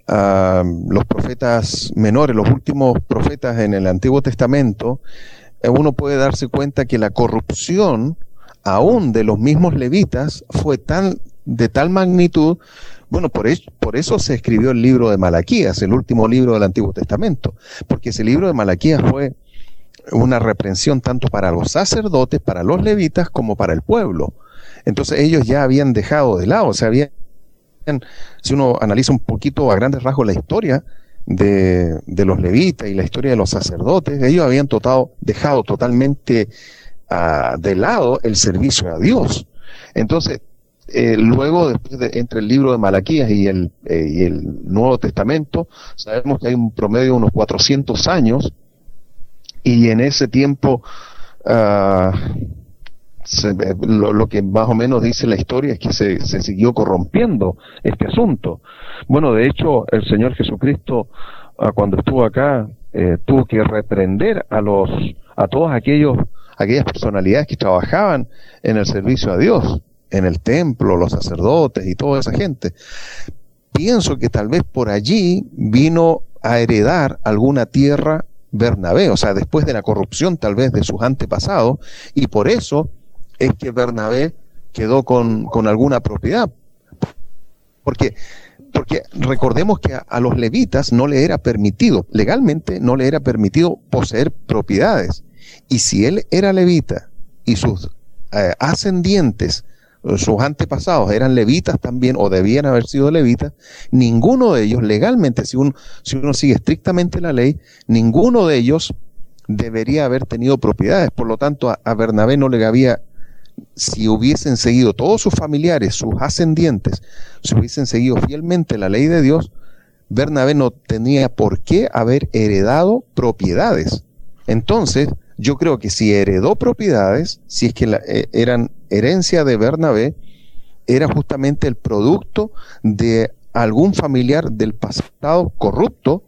uh, los profetas menores, los últimos profetas en el Antiguo Testamento, eh, uno puede darse cuenta que la corrupción, aún de los mismos levitas, fue tan de tal magnitud. Bueno, por eso, por eso se escribió el libro de Malaquías, el último libro del Antiguo Testamento, porque ese libro de Malaquías fue una reprensión tanto para los sacerdotes, para los levitas, como para el pueblo. Entonces ellos ya habían dejado de lado, o sea, habían, si uno analiza un poquito a grandes rasgos la historia de, de los levitas y la historia de los sacerdotes, ellos habían totado, dejado totalmente uh, de lado el servicio a Dios. Entonces, eh, luego, después de, entre el libro de Malaquías y el, eh, y el Nuevo Testamento, sabemos que hay un promedio de unos cuatrocientos años. Y en ese tiempo, uh, se, lo, lo que más o menos dice la historia es que se, se siguió corrompiendo este asunto. Bueno, de hecho, el Señor Jesucristo, uh, cuando estuvo acá, eh, tuvo que reprender a los, a todos aquellos, aquellas personalidades que trabajaban en el servicio a Dios, en el templo, los sacerdotes y toda esa gente. Pienso que tal vez por allí vino a heredar alguna tierra Bernabé, o sea, después de la corrupción tal vez de sus antepasados, y por eso es que Bernabé quedó con, con alguna propiedad. Porque, porque recordemos que a, a los levitas no le era permitido, legalmente no le era permitido poseer propiedades. Y si él era levita y sus eh, ascendientes, sus antepasados eran levitas también, o debían haber sido levitas, ninguno de ellos legalmente, si uno, si uno sigue estrictamente la ley, ninguno de ellos debería haber tenido propiedades. Por lo tanto, a, a Bernabé no le había, si hubiesen seguido todos sus familiares, sus ascendientes, si hubiesen seguido fielmente la ley de Dios, Bernabé no tenía por qué haber heredado propiedades. Entonces, yo creo que si heredó propiedades, si es que la, eh, eran herencia de Bernabé, era justamente el producto de algún familiar del pasado corrupto,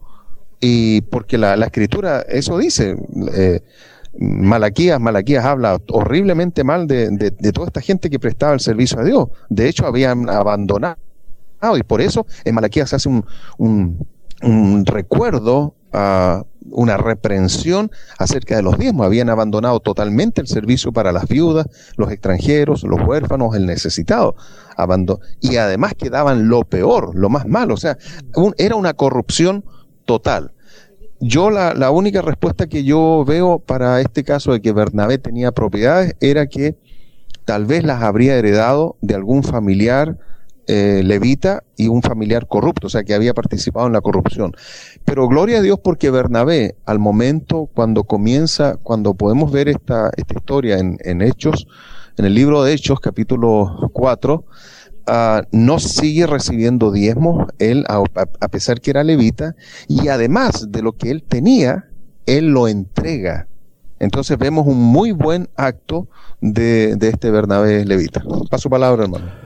y porque la, la escritura eso dice, eh, Malaquías, Malaquías habla horriblemente mal de, de, de toda esta gente que prestaba el servicio a Dios. De hecho, habían abandonado, y por eso en Malaquías se hace un, un, un recuerdo, uh, una reprensión acerca de los diezmos. Habían abandonado totalmente el servicio para las viudas, los extranjeros, los huérfanos, el necesitado. Abandon- y además que daban lo peor, lo más malo. O sea, un, era una corrupción total. Yo la, la única respuesta que yo veo para este caso de que Bernabé tenía propiedades era que tal vez las habría heredado de algún familiar eh, levita y un familiar corrupto, o sea que había participado en la corrupción. Pero gloria a Dios porque Bernabé, al momento cuando comienza, cuando podemos ver esta, esta historia en, en Hechos, en el libro de Hechos, capítulo cuatro, Uh, no sigue recibiendo diezmos, él a, a pesar que era levita, y además de lo que él tenía, él lo entrega. Entonces vemos un muy buen acto de, de este Bernabé levita. Paso palabra, hermano.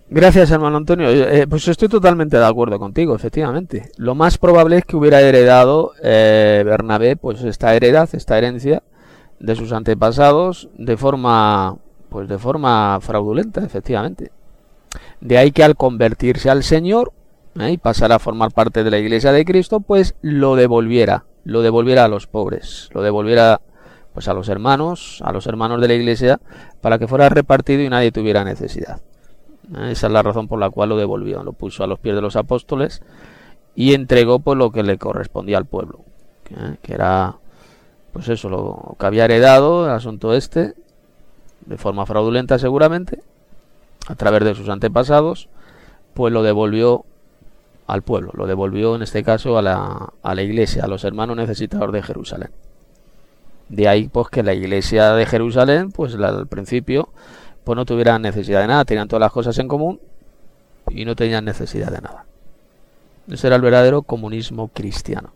Gracias, hermano Antonio. Eh, pues estoy totalmente de acuerdo contigo, efectivamente. Lo más probable es que hubiera heredado eh, Bernabé, pues esta heredad, esta herencia de sus antepasados de forma, pues de forma fraudulenta, efectivamente. De ahí que al convertirse al Señor ¿eh? y pasar a formar parte de la Iglesia de Cristo, pues lo devolviera, lo devolviera a los pobres, lo devolviera pues a los hermanos, a los hermanos de la Iglesia, para que fuera repartido y nadie tuviera necesidad. Esa es la razón por la cual lo devolvió, lo puso a los pies de los apóstoles y entregó pues lo que le correspondía al pueblo, ¿eh? que era pues eso, lo que había heredado, el asunto este, de forma fraudulenta seguramente, a través de sus antepasados, pues lo devolvió al pueblo, lo devolvió en este caso a la, a la iglesia, a los hermanos necesitados de Jerusalén. De ahí pues que la iglesia de Jerusalén, pues la, al principio, pues no tuvieran necesidad de nada, tenían todas las cosas en común y no tenían necesidad de nada. Ese era el verdadero comunismo cristiano.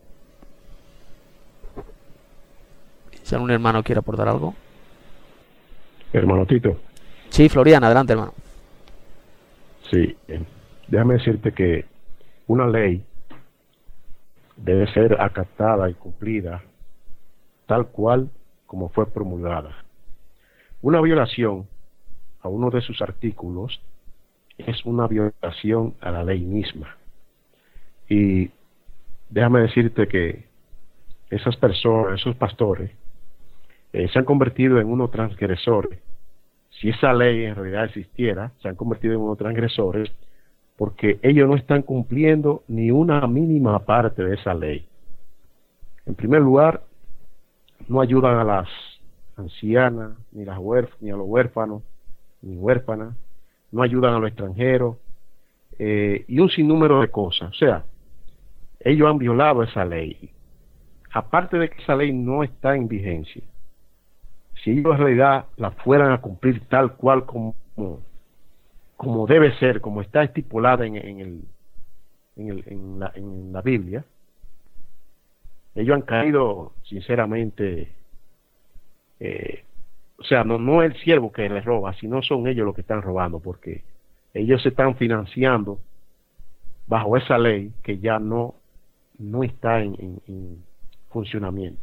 Si algún hermano quiere aportar algo. Hermano Tito. Sí, Florian, adelante, hermano. Sí, eh, déjame decirte que una ley debe ser acatada y cumplida tal cual como fue promulgada. Una violación a uno de sus artículos es una violación a la ley misma. Y déjame decirte que esas personas, esos pastores, eh, se han convertido en unos transgresores. Si esa ley en realidad existiera, se han convertido en unos transgresores porque ellos no están cumpliendo ni una mínima parte de esa ley. En primer lugar, no ayudan a las ancianas, ni, las huérf- ni a los huérfanos, ni huérfanas, no ayudan a los extranjeros, eh, y un sinnúmero de cosas. O sea, ellos han violado esa ley. Aparte de que esa ley no está en vigencia, si ellos en realidad la fueran a cumplir tal cual como, como debe ser, como está estipulada en, en, el, en, el, en, la, en la Biblia, ellos han caído sinceramente, eh, o sea, no, no es el siervo que les roba, sino son ellos los que están robando, porque ellos se están financiando bajo esa ley que ya no, no está en, en, en funcionamiento.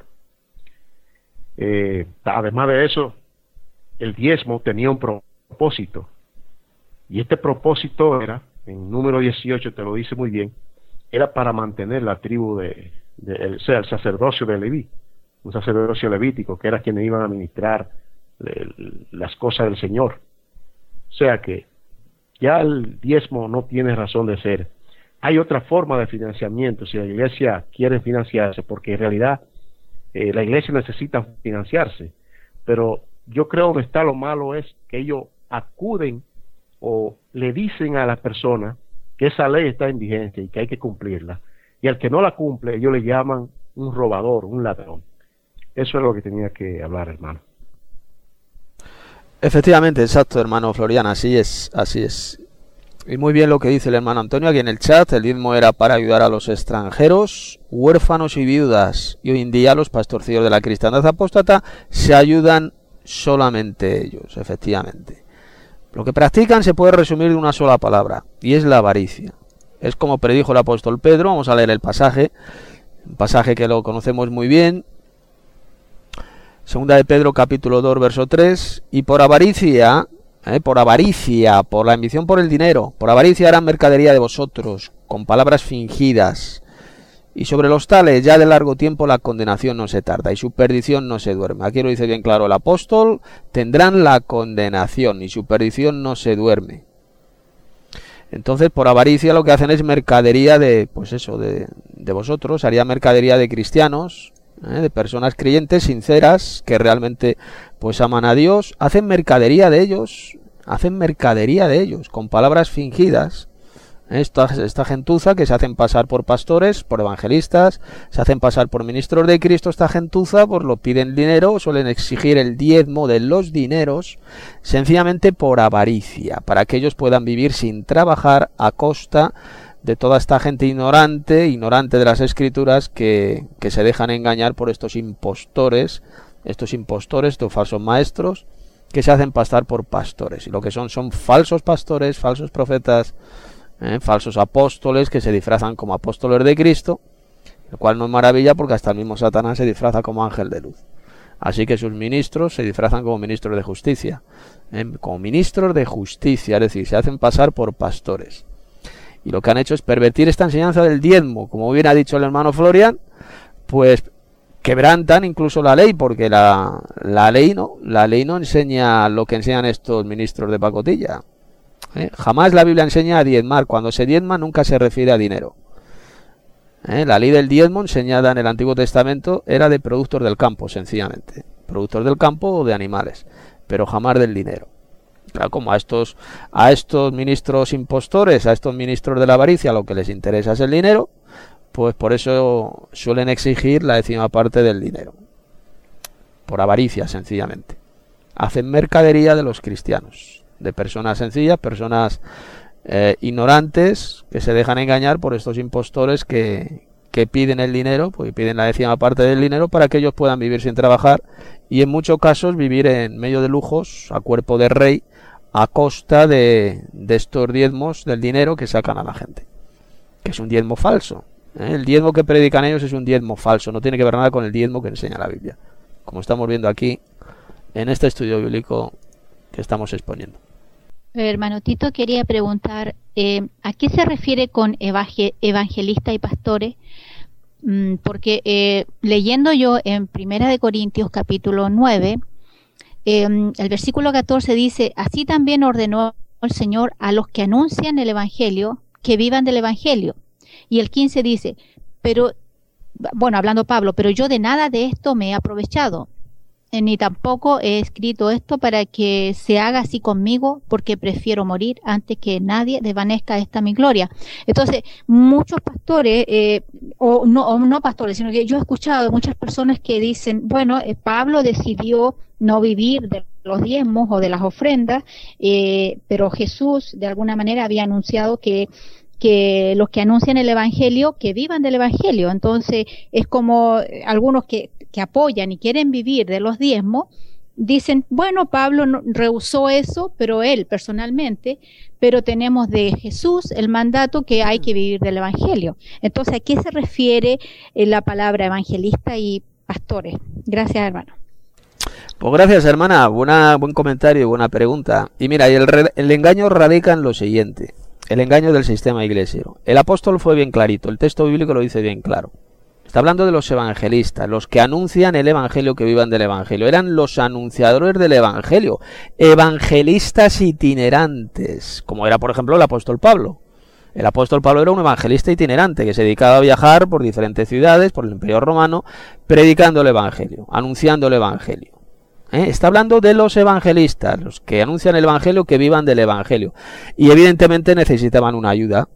Eh, además de eso, el diezmo tenía un propósito, y este propósito era, en número dieciocho te lo dice muy bien, era para mantener la tribu de, de el, o sea, el sacerdocio de Leví, un sacerdocio levítico, que era quienes iban a administrar le, las cosas del Señor. O sea que ya el diezmo no tiene razón de ser. Hay otra forma de financiamiento si la iglesia quiere financiarse, porque en realidad eh, la iglesia necesita financiarse, pero yo creo que está lo malo es que ellos acuden o le dicen a las personas que esa ley está en vigencia y que hay que cumplirla, y al que no la cumple ellos le llaman un robador, un ladrón. Eso es lo que tenía que hablar, hermano. Efectivamente, exacto, hermano Florian, así es, así es. Y muy bien lo que dice el hermano Antonio aquí en el chat. El diezmo era para ayudar a los extranjeros, huérfanos y viudas, y hoy en día los pastorcillos de la cristiandad apóstata se ayudan solamente ellos, efectivamente. Lo que practican se puede resumir de una sola palabra, y es la avaricia. Es como predijo el apóstol Pedro. Vamos a leer el pasaje, un pasaje que lo conocemos muy bien. Segunda de Pedro, capítulo dos, verso tres. Y por avaricia, eh, por avaricia, por la ambición por el dinero, por avaricia harán mercadería de vosotros, con palabras fingidas. Y sobre los tales, ya de largo tiempo la condenación no se tarda, y su perdición no se duerme. Aquí lo dice bien claro el apóstol: tendrán la condenación, y su perdición no se duerme. Entonces, por avaricia lo que hacen es mercadería de, pues eso, de, de vosotros, haría mercadería de cristianos, ¿eh? de personas creyentes, sinceras, que realmente pues aman a Dios, hacen mercadería de ellos, hacen mercadería de ellos, con palabras fingidas. Esta, esta gentuza que se hacen pasar por pastores, por evangelistas, se hacen pasar por ministros de Cristo, esta gentuza, pues lo piden dinero, suelen exigir el diezmo de los dineros, sencillamente por avaricia, para que ellos puedan vivir sin trabajar a costa de toda esta gente ignorante, ignorante de las escrituras, que, que se dejan engañar por estos impostores, estos impostores, estos falsos maestros, que se hacen pasar por pastores. Y lo que son son falsos pastores, falsos profetas, ¿eh? falsos apóstoles que se disfrazan como apóstoles de Cristo, lo cual no es maravilla porque hasta el mismo Satanás se disfraza como ángel de luz. Así que sus ministros se disfrazan como ministros de justicia, ¿eh? como ministros de justicia, es decir, se hacen pasar por pastores. Y lo que han hecho es pervertir esta enseñanza del diezmo, como bien ha dicho el hermano Florian, pues quebrantan incluso la ley, porque la, la ley no la ley no enseña lo que enseñan estos ministros de pacotilla. ¿Eh? Jamás la Biblia enseña a diezmar. Cuando se diezma nunca se refiere a dinero. ¿Eh? La ley del diezmo enseñada en el Antiguo Testamento era de productos del campo, sencillamente. Productos del campo o de animales, pero jamás del dinero. Claro, como a estos, a estos ministros impostores, a estos ministros de la avaricia, lo que les interesa es el dinero, pues por eso suelen exigir la décima parte del dinero. Por avaricia, sencillamente. Hacen mercadería de los cristianos, de personas sencillas, personas eh, ignorantes, que se dejan engañar por estos impostores que, que piden el dinero, pues piden la décima parte del dinero para que ellos puedan vivir sin trabajar y en muchos casos vivir en medio de lujos, a cuerpo de rey, a costa de, de estos diezmos del dinero que sacan a la gente. Que es un diezmo falso. ¿eh? El diezmo que predican ellos es un diezmo falso, no tiene que ver nada con el diezmo que enseña la Biblia. Como estamos viendo aquí en este estudio bíblico que estamos exponiendo. Hermano Tito, quería preguntar, eh, ¿a qué se refiere con evangel evangelistas y pastores? Mm, porque eh, leyendo yo en Primera de Corintios capítulo nueve, eh, el versículo catorce dice, así también ordenó el Señor a los que anuncian el evangelio que vivan del evangelio. Y el quince dice, pero, bueno, hablando Pablo, pero yo de nada de esto me he aprovechado. Ni tampoco he escrito esto para que se haga así conmigo, porque prefiero morir antes que nadie desvanezca esta mi gloria. Entonces, muchos pastores, eh, o, no, o no pastores, sino que yo he escuchado de muchas personas que dicen, bueno, eh, Pablo decidió no vivir de los diezmos o de las ofrendas, eh, pero Jesús de alguna manera había anunciado que que los que anuncian el evangelio, que vivan del evangelio. Entonces, es como algunos que, que apoyan y quieren vivir de los diezmos, dicen, bueno, Pablo no, rehusó eso, pero él personalmente, pero tenemos de Jesús el mandato que hay que vivir del evangelio. Entonces, ¿a qué se refiere eh, la palabra evangelista y pastores? Gracias, hermano. Pues gracias, hermana. Buena, buen comentario y buena pregunta. Y mira, el, el engaño radica en lo siguiente. El engaño del sistema iglesiero. El apóstol fue bien clarito, el texto bíblico lo dice bien claro. Está hablando de los evangelistas, los que anuncian el evangelio, que vivan del evangelio. Eran los anunciadores del evangelio, evangelistas itinerantes, como era por ejemplo el apóstol Pablo. El apóstol Pablo era un evangelista itinerante que se dedicaba a viajar por diferentes ciudades, por el Imperio Romano, predicando el evangelio, anunciando el evangelio. ¿Eh? Está hablando de los evangelistas, los que anuncian el evangelio, que vivan del evangelio. Y evidentemente necesitaban una ayuda.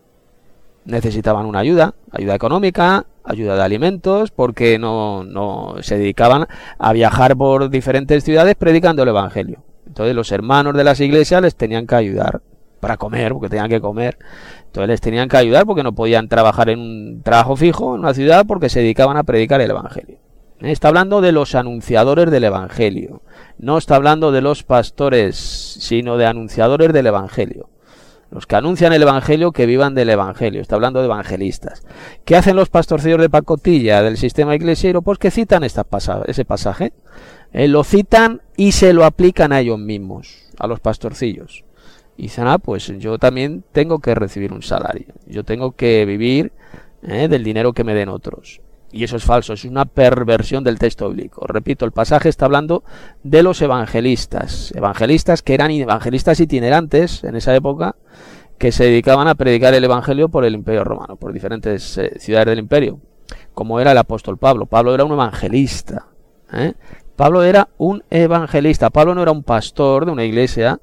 Necesitaban una ayuda, ayuda económica, ayuda de alimentos, porque no, no se dedicaban a viajar por diferentes ciudades predicando el evangelio. Entonces los hermanos de las iglesias les tenían que ayudar para comer, porque tenían que comer. Entonces les tenían que ayudar porque no podían trabajar en un trabajo fijo en una ciudad, porque se dedicaban a predicar el evangelio. Está hablando de los anunciadores del evangelio. No está hablando de los pastores, sino de anunciadores del evangelio. Los que anuncian el evangelio, que vivan del evangelio. Está hablando de evangelistas. ¿Qué hacen los pastorcillos de pacotilla del sistema iglesiero? Pues que citan esta pasa ese pasaje. Eh, lo citan y se lo aplican a ellos mismos, a los pastorcillos. Y dicen, ah, pues yo también tengo que recibir un salario. Yo tengo que vivir eh, del dinero que me den otros. Y eso es falso, es una perversión del texto bíblico. Repito, el pasaje está hablando de los evangelistas. Evangelistas que eran evangelistas itinerantes en esa época, que se dedicaban a predicar el evangelio por el Imperio Romano, por diferentes eh, ciudades del imperio, como era el apóstol Pablo. Pablo era un evangelista. ¿eh? Pablo era un evangelista. Pablo no era un pastor de una iglesia.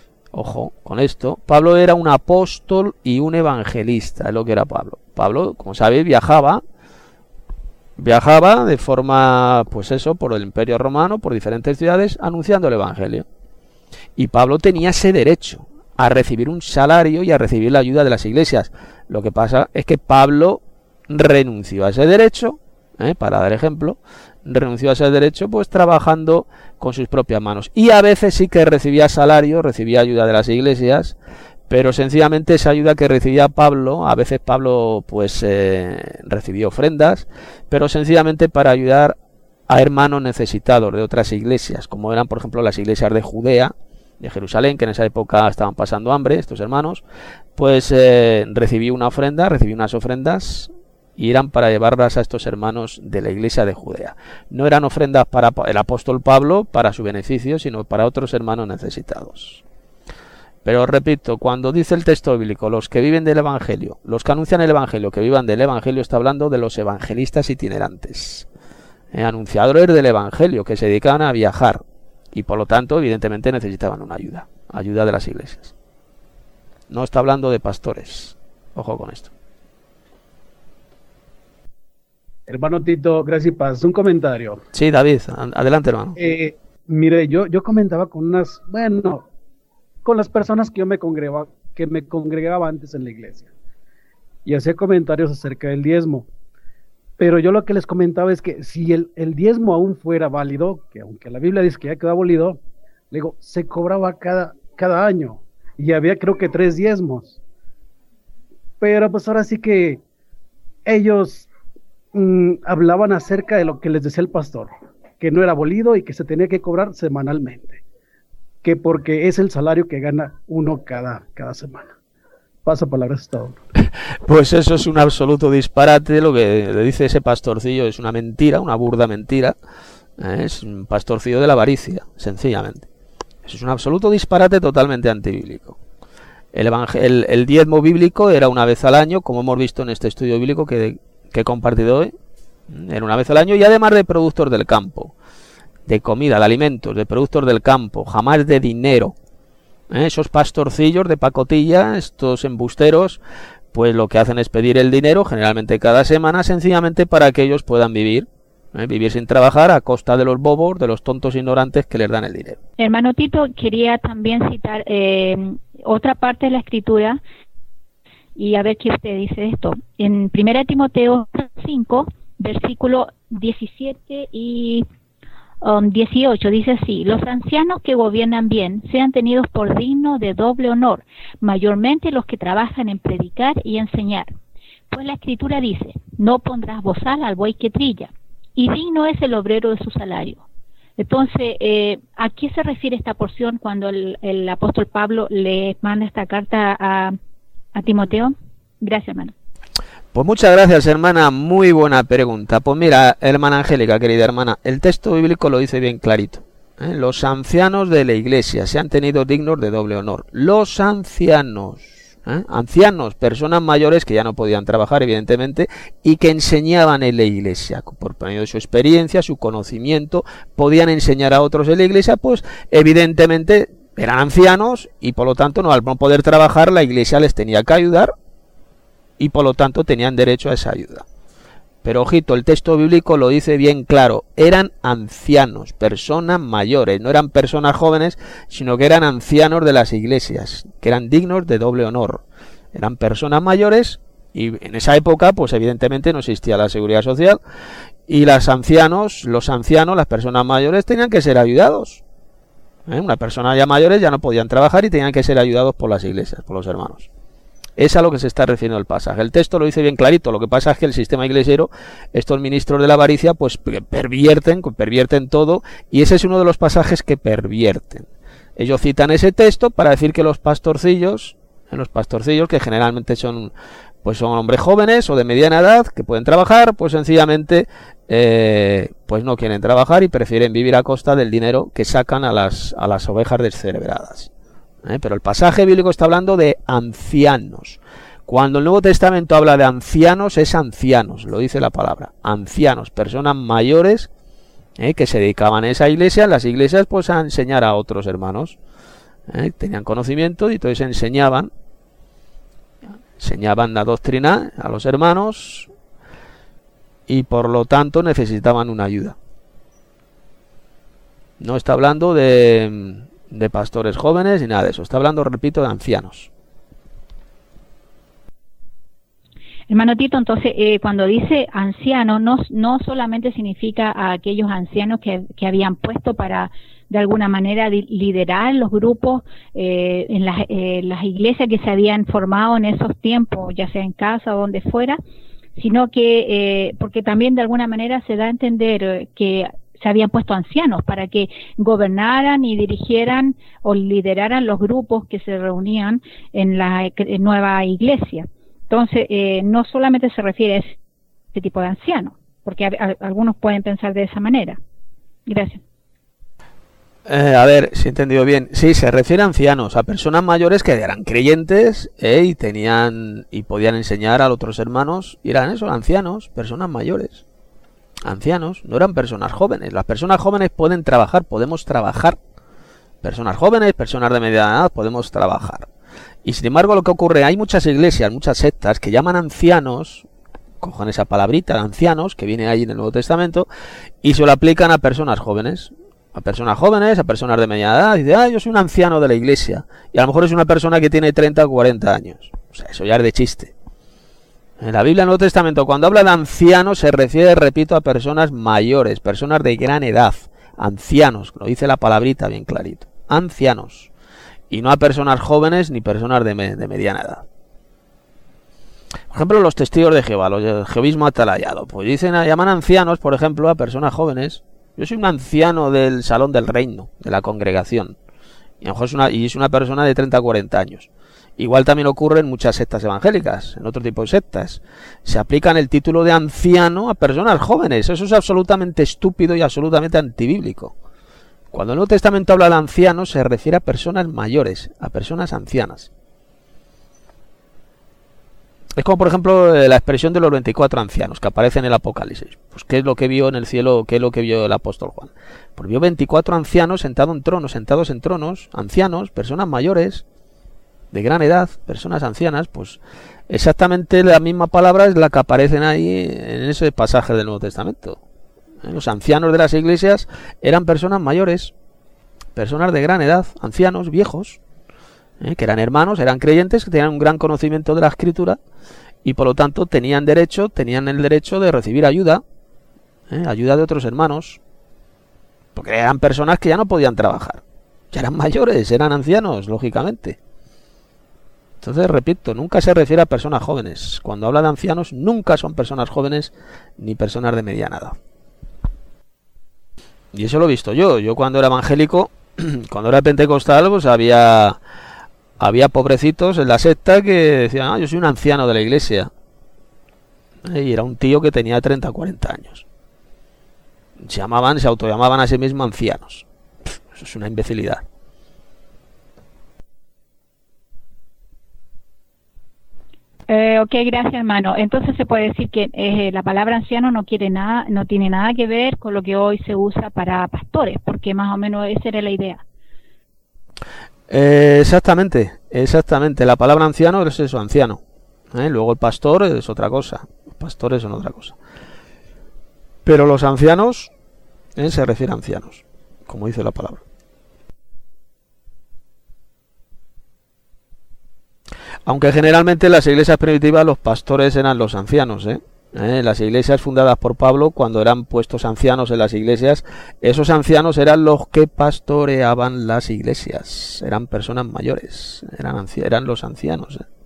Ojo con esto. Pablo era un apóstol y un evangelista, es lo que era Pablo. Pablo, como sabéis, viajaba Viajaba de forma, pues eso, por el Imperio Romano, por diferentes ciudades, anunciando el evangelio. Y Pablo tenía ese derecho a recibir un salario y a recibir la ayuda de las iglesias. Lo que pasa es que Pablo renunció a ese derecho, ¿eh? Para dar ejemplo, renunció a ese derecho pues trabajando con sus propias manos. Y a veces sí que recibía salario, recibía ayuda de las iglesias, pero sencillamente esa ayuda que recibía Pablo, a veces Pablo pues eh, recibía ofrendas, pero sencillamente para ayudar a hermanos necesitados de otras iglesias, como eran por ejemplo las iglesias de Judea, de Jerusalén, que en esa época estaban pasando hambre, estos hermanos, pues eh, recibí una ofrenda, recibí unas ofrendas y eran para llevarlas a estos hermanos de la iglesia de Judea. No eran ofrendas para el apóstol Pablo, para su beneficio, sino para otros hermanos necesitados. Pero repito, cuando dice el texto bíblico, los que viven del Evangelio, los que anuncian el Evangelio, que vivan del Evangelio, está hablando de los evangelistas itinerantes, eh, anunciadores del Evangelio, que se dedicaban a viajar, y por lo tanto, evidentemente, necesitaban una ayuda, ayuda de las iglesias. No está hablando de pastores, ojo con esto. Hermano Tito, gracias y paz. Un comentario. Sí, David, adelante, hermano. Eh, mire, yo, yo comentaba con unas, bueno, con las personas que yo me congregaba, que me congregaba antes en la iglesia, y hacía comentarios acerca del diezmo. Pero yo lo que les comentaba es que si el, el diezmo aún fuera válido, que aunque la Biblia dice que ya quedó abolido, le digo, se cobraba cada, cada año, y había creo que tres diezmos. Pero pues ahora sí que ellos mmm, hablaban acerca de lo que les decía el pastor, que no era abolido y que se tenía que cobrar semanalmente, que porque es el salario que gana uno cada, cada semana. Pasa palabras hasta ahora. Pues eso es un absoluto disparate, lo que le dice ese pastorcillo es una mentira, una burda mentira, ¿eh? Es un pastorcillo de la avaricia, sencillamente. Eso es un absoluto disparate totalmente antibíblico. El, el, el diezmo bíblico era una vez al año, como hemos visto en este estudio bíblico que, que he compartido hoy, era una vez al año, y además de productos del campo, de comida, de alimentos, de productos del campo, jamás de dinero. ¿Eh? Esos pastorcillos de pacotilla, estos embusteros, pues lo que hacen es pedir el dinero, generalmente cada semana, sencillamente para que ellos puedan vivir, ¿eh? vivir sin trabajar a costa de los bobos, de los tontos ignorantes que les dan el dinero. Hermano Tito, quería también citar eh, otra parte de la escritura y a ver qué usted dice esto. En primera Timoteo cinco, versículo diecisiete y Um, dieciocho dice así: los ancianos que gobiernan bien sean tenidos por dignos de doble honor, mayormente los que trabajan en predicar y enseñar. Pues la escritura dice: no pondrás bozal al buey que trilla, y digno es el obrero de su salario. Entonces, eh, ¿a qué se refiere esta porción cuando el, el apóstol Pablo le manda esta carta a, a Timoteo? Gracias, hermano. Pues muchas gracias, hermana, muy buena pregunta. Pues mira, hermana Angélica, querida hermana, el texto bíblico lo dice bien clarito, ¿eh? Los ancianos de la iglesia se han tenido dignos de doble honor. Los ancianos, ¿eh? ancianos, personas mayores que ya no podían trabajar, evidentemente, y que enseñaban en la iglesia, por medio de su experiencia, su conocimiento, podían enseñar a otros en la iglesia, pues evidentemente eran ancianos y por lo tanto no, al no poder trabajar la iglesia les tenía que ayudar, y por lo tanto tenían derecho a esa ayuda. Pero ojito, el texto bíblico lo dice bien claro, eran ancianos, personas mayores, no eran personas jóvenes, sino que eran ancianos de las iglesias, que eran dignos de doble honor. Eran personas mayores y en esa época, pues evidentemente no existía la seguridad social y los ancianos, los ancianos, las personas mayores tenían que ser ayudados. ¿Eh? Una persona ya mayores ya no podían trabajar y tenían que ser ayudados por las iglesias, por los hermanos. Es a lo que se está refiriendo el pasaje. El texto lo dice bien clarito. Lo que pasa es que el sistema iglesiero, estos ministros de la avaricia, pues pervierten, pervierten todo, y ese es uno de los pasajes que pervierten. Ellos citan ese texto para decir que los pastorcillos, los pastorcillos que generalmente son, pues son hombres jóvenes o de mediana edad que pueden trabajar, pues sencillamente, eh, pues no quieren trabajar y prefieren vivir a costa del dinero que sacan a las a las ovejas descerebradas. ¿Eh? Pero el pasaje bíblico está hablando de ancianos. Cuando el Nuevo Testamento habla de ancianos, es ancianos, lo dice la palabra, ancianos, personas mayores ¿eh? que se dedicaban a esa iglesia, las iglesias pues a enseñar a otros hermanos, ¿eh? tenían conocimiento y entonces enseñaban, enseñaban la doctrina a los hermanos y por lo tanto necesitaban una ayuda. No está hablando de... de pastores jóvenes y nada de eso, está hablando, repito, de ancianos. Hermano Tito, entonces, eh, cuando dice anciano, no, no solamente significa a aquellos ancianos que, que habían puesto para, de alguna manera, di, liderar los grupos eh, en las, eh, las iglesias que se habían formado en esos tiempos, ya sea en casa o donde fuera, sino que, eh, porque también de alguna manera se da a entender eh, que se habían puesto ancianos para que gobernaran y dirigieran o lideraran los grupos que se reunían en la en nueva iglesia. Entonces, eh, no solamente se refiere a este tipo de ancianos, porque a, a, algunos pueden pensar de esa manera. Gracias. Eh, a ver, si he entendido bien. Sí, se refiere a ancianos, a personas mayores que eran creyentes eh, y tenían y podían enseñar a otros hermanos. Y eran eso, ancianos, personas mayores. Ancianos, no eran personas jóvenes. Las personas jóvenes pueden trabajar, podemos trabajar. Personas jóvenes, personas de mediana edad, podemos trabajar. Y sin embargo, lo que ocurre, hay muchas iglesias, muchas sectas que llaman ancianos, cojan esa palabrita, ancianos, que viene ahí en el Nuevo Testamento, y se lo aplican a personas jóvenes. A personas jóvenes, a personas de mediana edad, y dice, ah, yo soy un anciano de la iglesia. Y a lo mejor es una persona que tiene treinta o cuarenta años. O sea, eso ya es de chiste. En la Biblia, en el Nuevo Testamento, cuando habla de ancianos, se refiere, repito, a personas mayores, personas de gran edad. Ancianos, lo dice la palabrita bien clarito. Ancianos. Y no a personas jóvenes ni personas de, me, de mediana edad. Por ejemplo, los testigos de Jehová, los del jehovismo atalayado, pues dicen, llaman ancianos, por ejemplo, a personas jóvenes. Yo soy un anciano del salón del reino, de la congregación, y a lo mejor es una, y es una persona de treinta o cuarenta años. Igual también ocurre en muchas sectas evangélicas, en otro tipo de sectas. Se aplican el título de anciano a personas jóvenes. Eso es absolutamente estúpido y absolutamente antibíblico. Cuando el Nuevo Testamento habla de ancianos, se refiere a personas mayores, a personas ancianas. Es como, por ejemplo, la expresión de los veinticuatro ancianos que aparece en el Apocalipsis. Pues, ¿qué es lo que vio en el cielo? ¿Qué es lo que vio el apóstol Juan? Pues vio veinticuatro ancianos sentados en tronos, sentados en tronos, ancianos, personas mayores, de gran edad, personas ancianas. Pues exactamente la misma palabra es la que aparecen ahí en ese pasaje del Nuevo Testamento. Los ancianos de las iglesias eran personas mayores, personas de gran edad, ancianos, viejos, ¿eh? que eran hermanos, eran creyentes, que tenían un gran conocimiento de la Escritura y por lo tanto tenían derecho, tenían el derecho de recibir ayuda, ¿eh? ayuda de otros hermanos, porque eran personas que ya no podían trabajar, ya eran mayores, eran ancianos, lógicamente. Entonces, repito, nunca se refiere a personas jóvenes. Cuando habla de ancianos, nunca son personas jóvenes ni personas de mediana edad. Y eso lo he visto yo. Yo cuando era evangélico, cuando era pentecostal, pues había había pobrecitos en la secta que decían, ah, yo soy un anciano de la iglesia. Y era un tío que tenía treinta o cuarenta años. Se llamaban, se autollamaban a sí mismos ancianos. Eso es una imbecilidad. Eh, ok, gracias, hermano. Entonces se puede decir que eh, la palabra anciano no quiere nada, no tiene nada que ver con lo que hoy se usa para pastores, porque más o menos esa era la idea. Eh, exactamente, exactamente. La palabra anciano es eso, anciano. ¿Eh? Luego el pastor es otra cosa. Los pastores son otra cosa. Pero los ancianos ¿eh? se refiere a ancianos, como dice la palabra. Aunque generalmente en las iglesias primitivas los pastores eran los ancianos, ¿eh? ¿Eh? Las iglesias fundadas por Pablo, cuando eran puestos ancianos en las iglesias, esos ancianos eran los que pastoreaban las iglesias. Eran personas mayores, eran, eran los ancianos. ¿eh?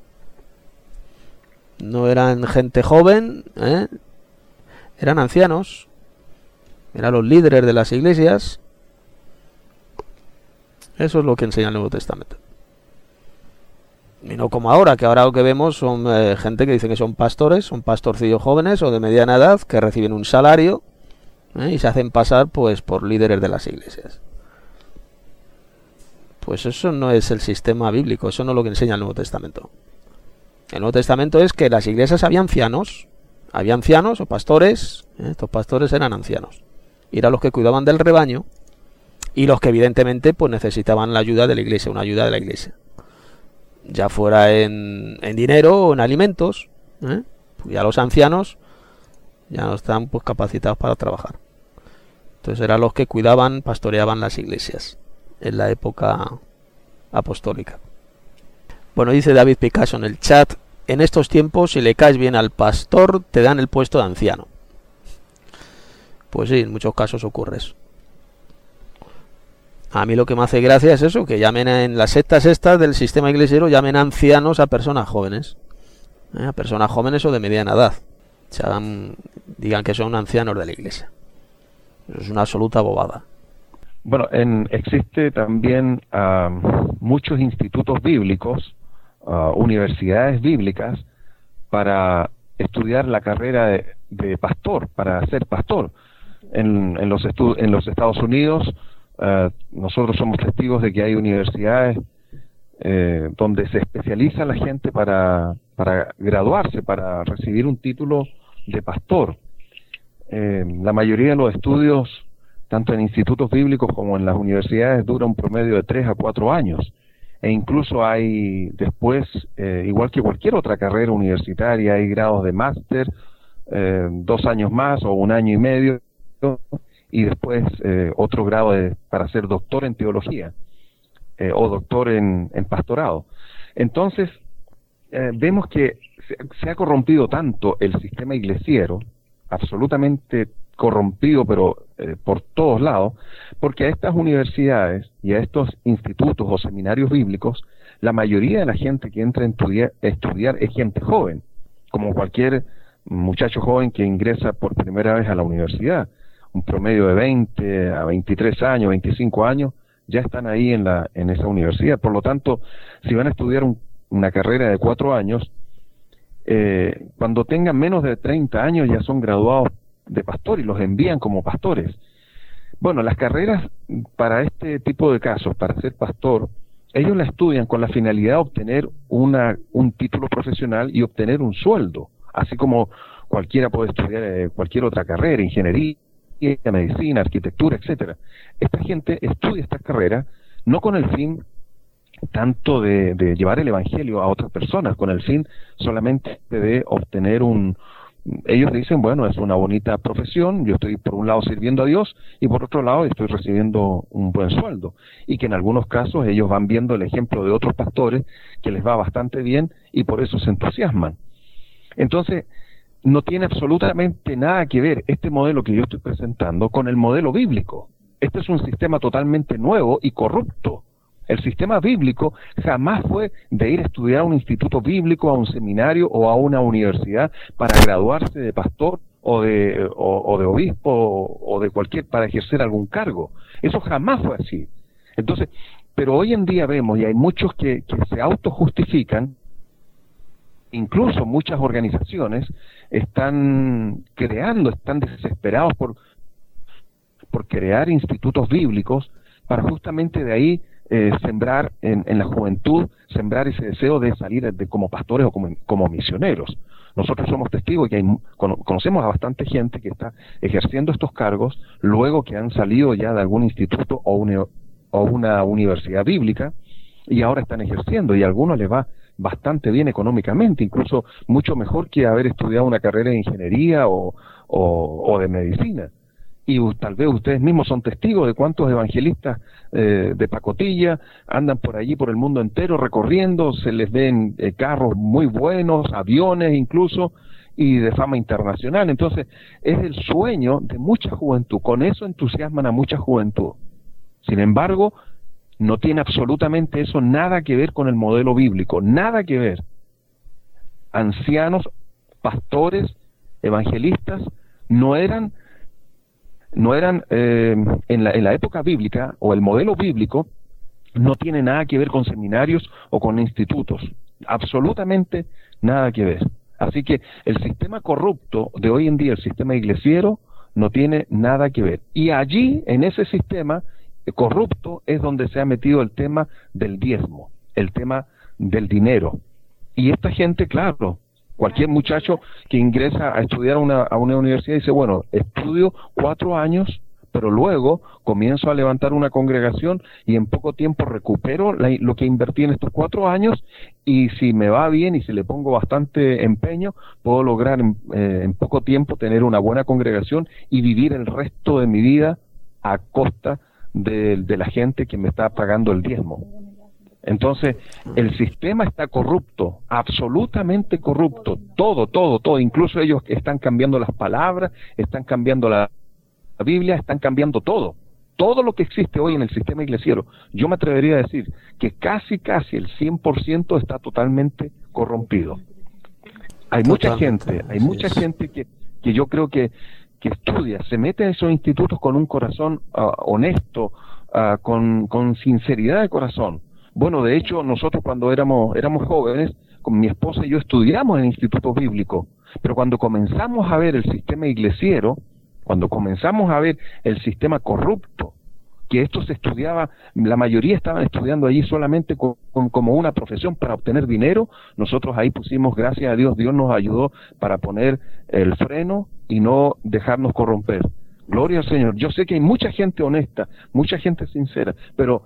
No eran gente joven, ¿eh? eran ancianos, eran los líderes de las iglesias. Eso es lo que enseña el Nuevo Testamento. Y no como ahora, que ahora lo que vemos son eh, gente que dicen que son pastores, son pastorcillos jóvenes o de mediana edad que reciben un salario ¿eh? y se hacen pasar pues por líderes de las iglesias. Pues eso no es el sistema bíblico, eso no es lo que enseña el Nuevo Testamento. El Nuevo Testamento es que en las iglesias había ancianos, había ancianos o pastores, ¿eh? estos pastores eran ancianos, y eran los que cuidaban del rebaño y los que evidentemente pues necesitaban la ayuda de la iglesia, una ayuda de la iglesia. Ya fuera en, en dinero o en alimentos, ¿eh? pues ya los ancianos ya no están pues capacitados para trabajar. Entonces eran los que cuidaban, pastoreaban las iglesias en la época apostólica. Bueno, dice David Picasso en el chat, en estos tiempos, si le caes bien al pastor, te dan el puesto de anciano. Pues sí, en muchos casos ocurre eso. A mí lo que me hace gracia es eso, que llamen en las sectas estas del sistema iglesiero, llamen ancianos a personas jóvenes. ¿Eh? A personas jóvenes o de mediana edad. O sea, digan que son ancianos de la iglesia. Eso es una absoluta bobada. Bueno, en, existe también uh, muchos institutos bíblicos, uh, universidades bíblicas, para estudiar la carrera de, de pastor, para ser pastor. En, en, los, estu en los Estados Unidos, uh, nosotros somos testigos de que hay universidades eh, donde se especializa la gente para, para graduarse, para recibir un título de pastor. Eh, la mayoría de los estudios, tanto en institutos bíblicos como en las universidades, dura un promedio de tres a cuatro años. E incluso hay después, eh, igual que cualquier otra carrera universitaria, hay grados de máster, eh, dos años más o un año y medio, y después eh, otro grado de, para ser doctor en teología eh, o doctor en, en pastorado. Entonces, eh, vemos que se, se ha corrompido tanto el sistema iglesiero, absolutamente corrompido, pero eh, por todos lados, porque a estas universidades y a estos institutos o seminarios bíblicos, la mayoría de la gente que entra a estudiar, a estudiar es gente joven, como cualquier muchacho joven que ingresa por primera vez a la universidad. Un promedio de veinte a veintitrés años, veinticinco años, ya están ahí en, la, en esa universidad. Por lo tanto, si van a estudiar un, una carrera de cuatro años, eh, cuando tengan menos de treinta años ya son graduados de pastor y los envían como pastores. Bueno, las carreras para este tipo de casos, para ser pastor, ellos la estudian con la finalidad de obtener una, un título profesional y obtener un sueldo, así como cualquiera puede estudiar eh, cualquier otra carrera, ingeniería, medicina, arquitectura, etcétera. Esta gente estudia esta carrera no con el fin tanto de, de llevar el evangelio a otras personas, con el fin solamente de obtener un... Ellos dicen, bueno, es una bonita profesión, yo estoy por un lado sirviendo a Dios y por otro lado estoy recibiendo un buen sueldo, y que en algunos casos ellos van viendo el ejemplo de otros pastores que les va bastante bien y por eso se entusiasman. Entonces, no tiene absolutamente nada que ver este modelo que yo estoy presentando con el modelo bíblico. Este es un sistema totalmente nuevo y corrupto. El sistema bíblico jamás fue de ir a estudiar a un instituto bíblico, a un seminario o a una universidad para graduarse de pastor o de, o, o de obispo o, o de cualquier, para ejercer algún cargo. Eso jamás fue así. Entonces, pero hoy en día vemos, y hay muchos que, que se autojustifican, incluso muchas organizaciones están creando, están desesperados por, por crear institutos bíblicos para justamente de ahí eh, sembrar en, en la juventud, sembrar ese deseo de salir de, como pastores o como, como misioneros. Nosotros somos testigos y hay, conocemos a bastante gente que está ejerciendo estos cargos luego que han salido ya de algún instituto o una, o una universidad bíblica y ahora están ejerciendo, y a algunos les va bastante bien económicamente, incluso mucho mejor que haber estudiado una carrera de ingeniería o, o, o de medicina. Y tal vez ustedes mismos son testigos de cuántos evangelistas eh, de pacotilla andan por allí, por el mundo entero, recorriendo, se les ven eh, carros muy buenos, aviones incluso, y de fama internacional. Entonces, es el sueño de mucha juventud, con eso entusiasman a mucha juventud. Sin embargo, no tiene absolutamente eso nada que ver con el modelo bíblico, nada que ver. Ancianos, pastores, evangelistas, no eran... no eran eh, en, la, en la época bíblica, o el modelo bíblico no tiene nada que ver con seminarios o con institutos, absolutamente nada que ver. Así que el sistema corrupto de hoy en día, el sistema iglesiero, no tiene nada que ver. Y allí, en ese sistema corrupto, es donde se ha metido el tema del diezmo, el tema del dinero. Y esta gente, claro, cualquier muchacho que ingresa a estudiar una, a una universidad dice, bueno, estudio cuatro años, pero luego comienzo a levantar una congregación y en poco tiempo recupero la, lo que invertí en estos cuatro años, y si me va bien y si le pongo bastante empeño, puedo lograr en, eh, en poco tiempo tener una buena congregación y vivir el resto de mi vida a costa de, de la gente que me está pagando el diezmo. Entonces, el sistema está corrupto, absolutamente corrupto, todo, todo, todo, incluso ellos están cambiando las palabras, están cambiando la, la Biblia, están cambiando todo, todo lo que existe hoy en el sistema iglesiero. Yo me atrevería a decir que casi, casi el cien por ciento está totalmente corrompido. Hay mucha gente, hay mucha gente que, que yo creo que, que estudia, se mete a esos institutos con un corazón uh, honesto, uh, con, con sinceridad de corazón. Bueno, de hecho, nosotros cuando éramos éramos jóvenes, con mi esposa y yo estudiamos en institutos bíblicos, pero cuando comenzamos a ver el sistema iglesiero, cuando comenzamos a ver el sistema corrupto, que esto se estudiaba, la mayoría estaban estudiando allí solamente con, con, como una profesión para obtener dinero, nosotros ahí pusimos, gracias a Dios, Dios nos ayudó para poner el freno y no dejarnos corromper. Gloria al Señor. Yo sé que hay mucha gente honesta, mucha gente sincera, pero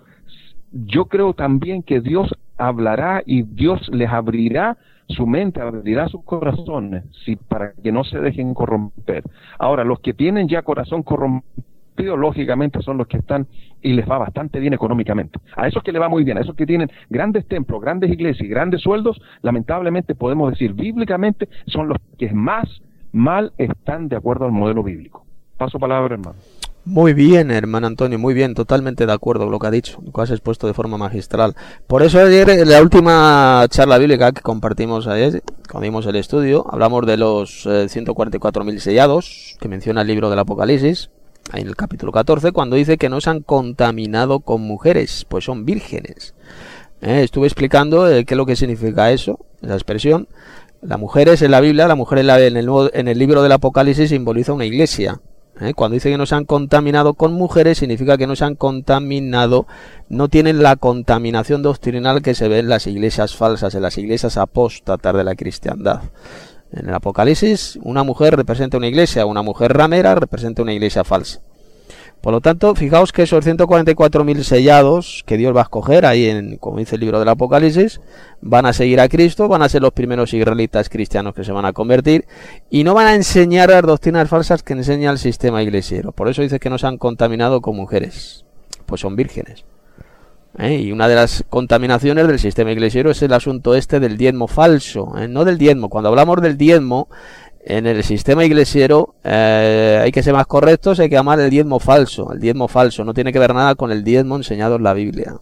yo creo también que Dios hablará y Dios les abrirá su mente, abrirá sus corazones, sí, para que no se dejen corromper. Ahora, los que tienen ya corazón corrompido, lógicamente son los que están y les va bastante bien económicamente. A esos que les va muy bien, a esos que tienen grandes templos, grandes iglesias y grandes sueldos, lamentablemente podemos decir bíblicamente, son los que más mal están de acuerdo al modelo bíblico. Paso palabra, hermano. Muy bien, hermano Antonio, muy bien, totalmente de acuerdo con lo que ha dicho, lo que has expuesto de forma magistral. Por eso ayer, en la última charla bíblica que compartimos ayer, cuando dimos el estudio, hablamos de los eh, ciento cuarenta y cuatro mil sellados, que menciona el libro del Apocalipsis, ahí en el capítulo catorce, cuando dice que no se han contaminado con mujeres, pues son vírgenes. Eh, estuve explicando eh, qué es lo que significa eso, esa expresión. La mujer es en la Biblia, la mujer en, la, en, el, en el libro del Apocalipsis simboliza una iglesia. ¿Eh? Cuando dice que no se han contaminado con mujeres, significa que no se han contaminado, no tienen la contaminación doctrinal que se ve en las iglesias falsas, en las iglesias apóstatas de la cristiandad. En el Apocalipsis, una mujer representa una iglesia, una mujer ramera representa una iglesia falsa. Por lo tanto, fijaos que esos ciento cuarenta y cuatro mil sellados que Dios va a escoger, ahí en, como dice el libro del Apocalipsis, van a seguir a Cristo, van a ser los primeros israelitas cristianos que se van a convertir, y no van a enseñar las doctrinas falsas que enseña el sistema iglesiero. Por eso dice que no se han contaminado con mujeres, pues son vírgenes. ¿Eh? Y una de las contaminaciones del sistema iglesiero es el asunto este del diezmo falso, ¿eh? No del diezmo. Cuando hablamos del diezmo, en el sistema iglesiero eh, hay que ser más correctos, hay que llamar el diezmo falso. El diezmo falso no tiene que ver nada con el diezmo enseñado en la Biblia.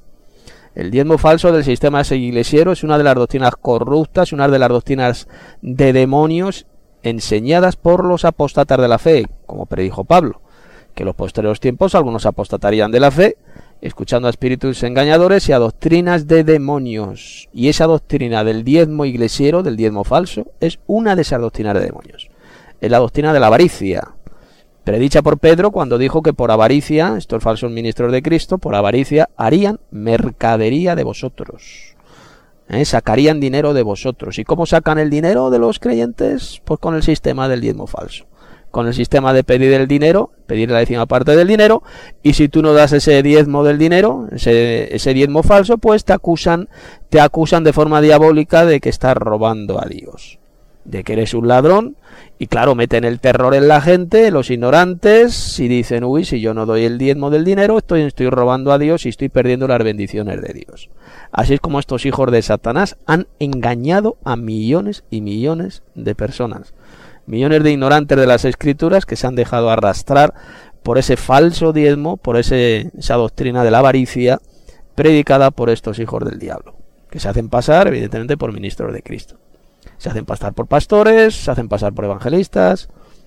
El diezmo falso del sistema iglesiero es una de las doctrinas corruptas, una de las doctrinas de demonios enseñadas por los apóstatas de la fe, como predijo Pablo, que en los posteriores tiempos algunos apostatarían de la fe, escuchando a espíritus engañadores y a doctrinas de demonios. Y esa doctrina del diezmo iglesiero, del diezmo falso, es una de esas doctrinas de demonios. Es la doctrina de la avaricia, predicha por Pedro cuando dijo que por avaricia, estos falsos ministros de Cristo, por avaricia harían mercadería de vosotros. ¿Eh? Sacarían dinero de vosotros. ¿Y cómo sacan el dinero de los creyentes? Pues con el sistema del diezmo falso. Con el sistema de pedir el dinero, pedir la décima parte del dinero, y si tú no das ese diezmo del dinero, ese, ese diezmo falso, pues te acusan, te acusan de forma diabólica de que estás robando a Dios, de que eres un ladrón, y claro, meten el terror en la gente, los ignorantes, y dicen, uy, si yo no doy el diezmo del dinero, estoy, estoy robando a Dios y estoy perdiendo las bendiciones de Dios. Así es como estos hijos de Satanás han engañado a millones y millones de personas. Millones de ignorantes de las escrituras que se han dejado arrastrar por ese falso diezmo, por ese, esa doctrina de la avaricia predicada por estos hijos del diablo, que se hacen pasar evidentemente por ministros de Cristo. Se hacen pasar por pastores, se hacen pasar por evangelistas,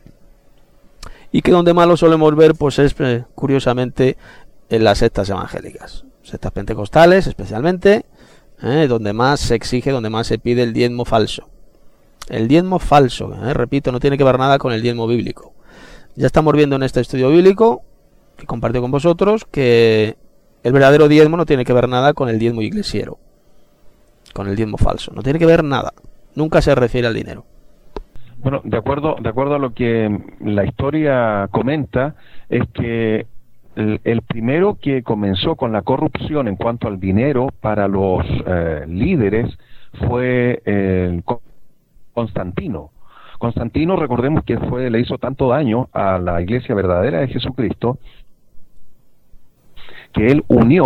y que donde más lo solemos ver pues es eh, curiosamente en las sectas evangélicas, sectas pentecostales especialmente, eh, donde más se exige, donde más se pide el diezmo falso. El diezmo falso, eh, repito, no tiene que ver nada con el diezmo bíblico. Ya estamos viendo en este estudio bíblico que comparto con vosotros que el verdadero diezmo no tiene que ver nada con el diezmo iglesiero, con el diezmo falso, no tiene que ver nada, nunca se refiere al dinero. Bueno, de acuerdo, de acuerdo a lo que la historia comenta, es que el, el primero que comenzó con la corrupción en cuanto al dinero para los eh, líderes fue el Constantino. Constantino, recordemos que fue, le hizo tanto daño a la iglesia verdadera de Jesucristo, que él unió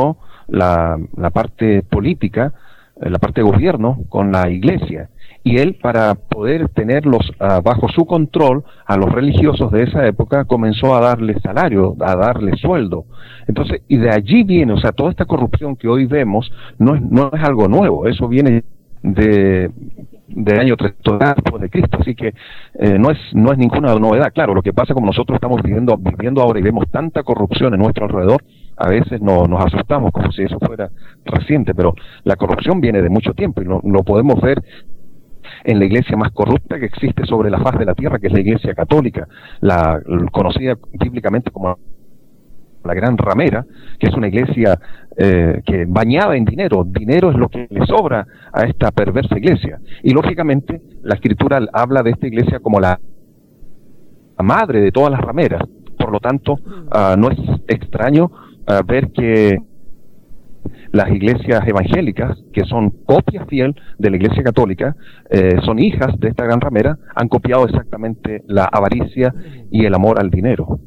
la, la parte política, eh, la parte de gobierno con la iglesia. Y él, para poder tenerlos uh, bajo su control, a los religiosos de esa época, comenzó a darles salario, a darles sueldo. Entonces, y de allí viene, o sea, toda esta corrupción que hoy vemos no es, no es algo nuevo, eso viene de del año trescientos después de Cristo, así que eh, no es no es ninguna novedad. Claro, lo que pasa como nosotros estamos viviendo viviendo ahora y vemos tanta corrupción en nuestro alrededor, a veces no, nos asustamos como si eso fuera reciente, pero la corrupción viene de mucho tiempo y lo, lo podemos ver en la iglesia más corrupta que existe sobre la faz de la tierra, que es la iglesia católica, la conocida bíblicamente como la Gran Ramera, que es una iglesia eh, que bañada en dinero. Dinero es lo que le sobra a esta perversa iglesia. Y lógicamente la Escritura habla de esta iglesia como la, la madre de todas las rameras. Por lo tanto, uh, no es extraño uh, ver que las iglesias evangélicas, que son copia fiel de la iglesia católica, eh, son hijas de esta gran ramera, han copiado exactamente la avaricia y el amor al dinero.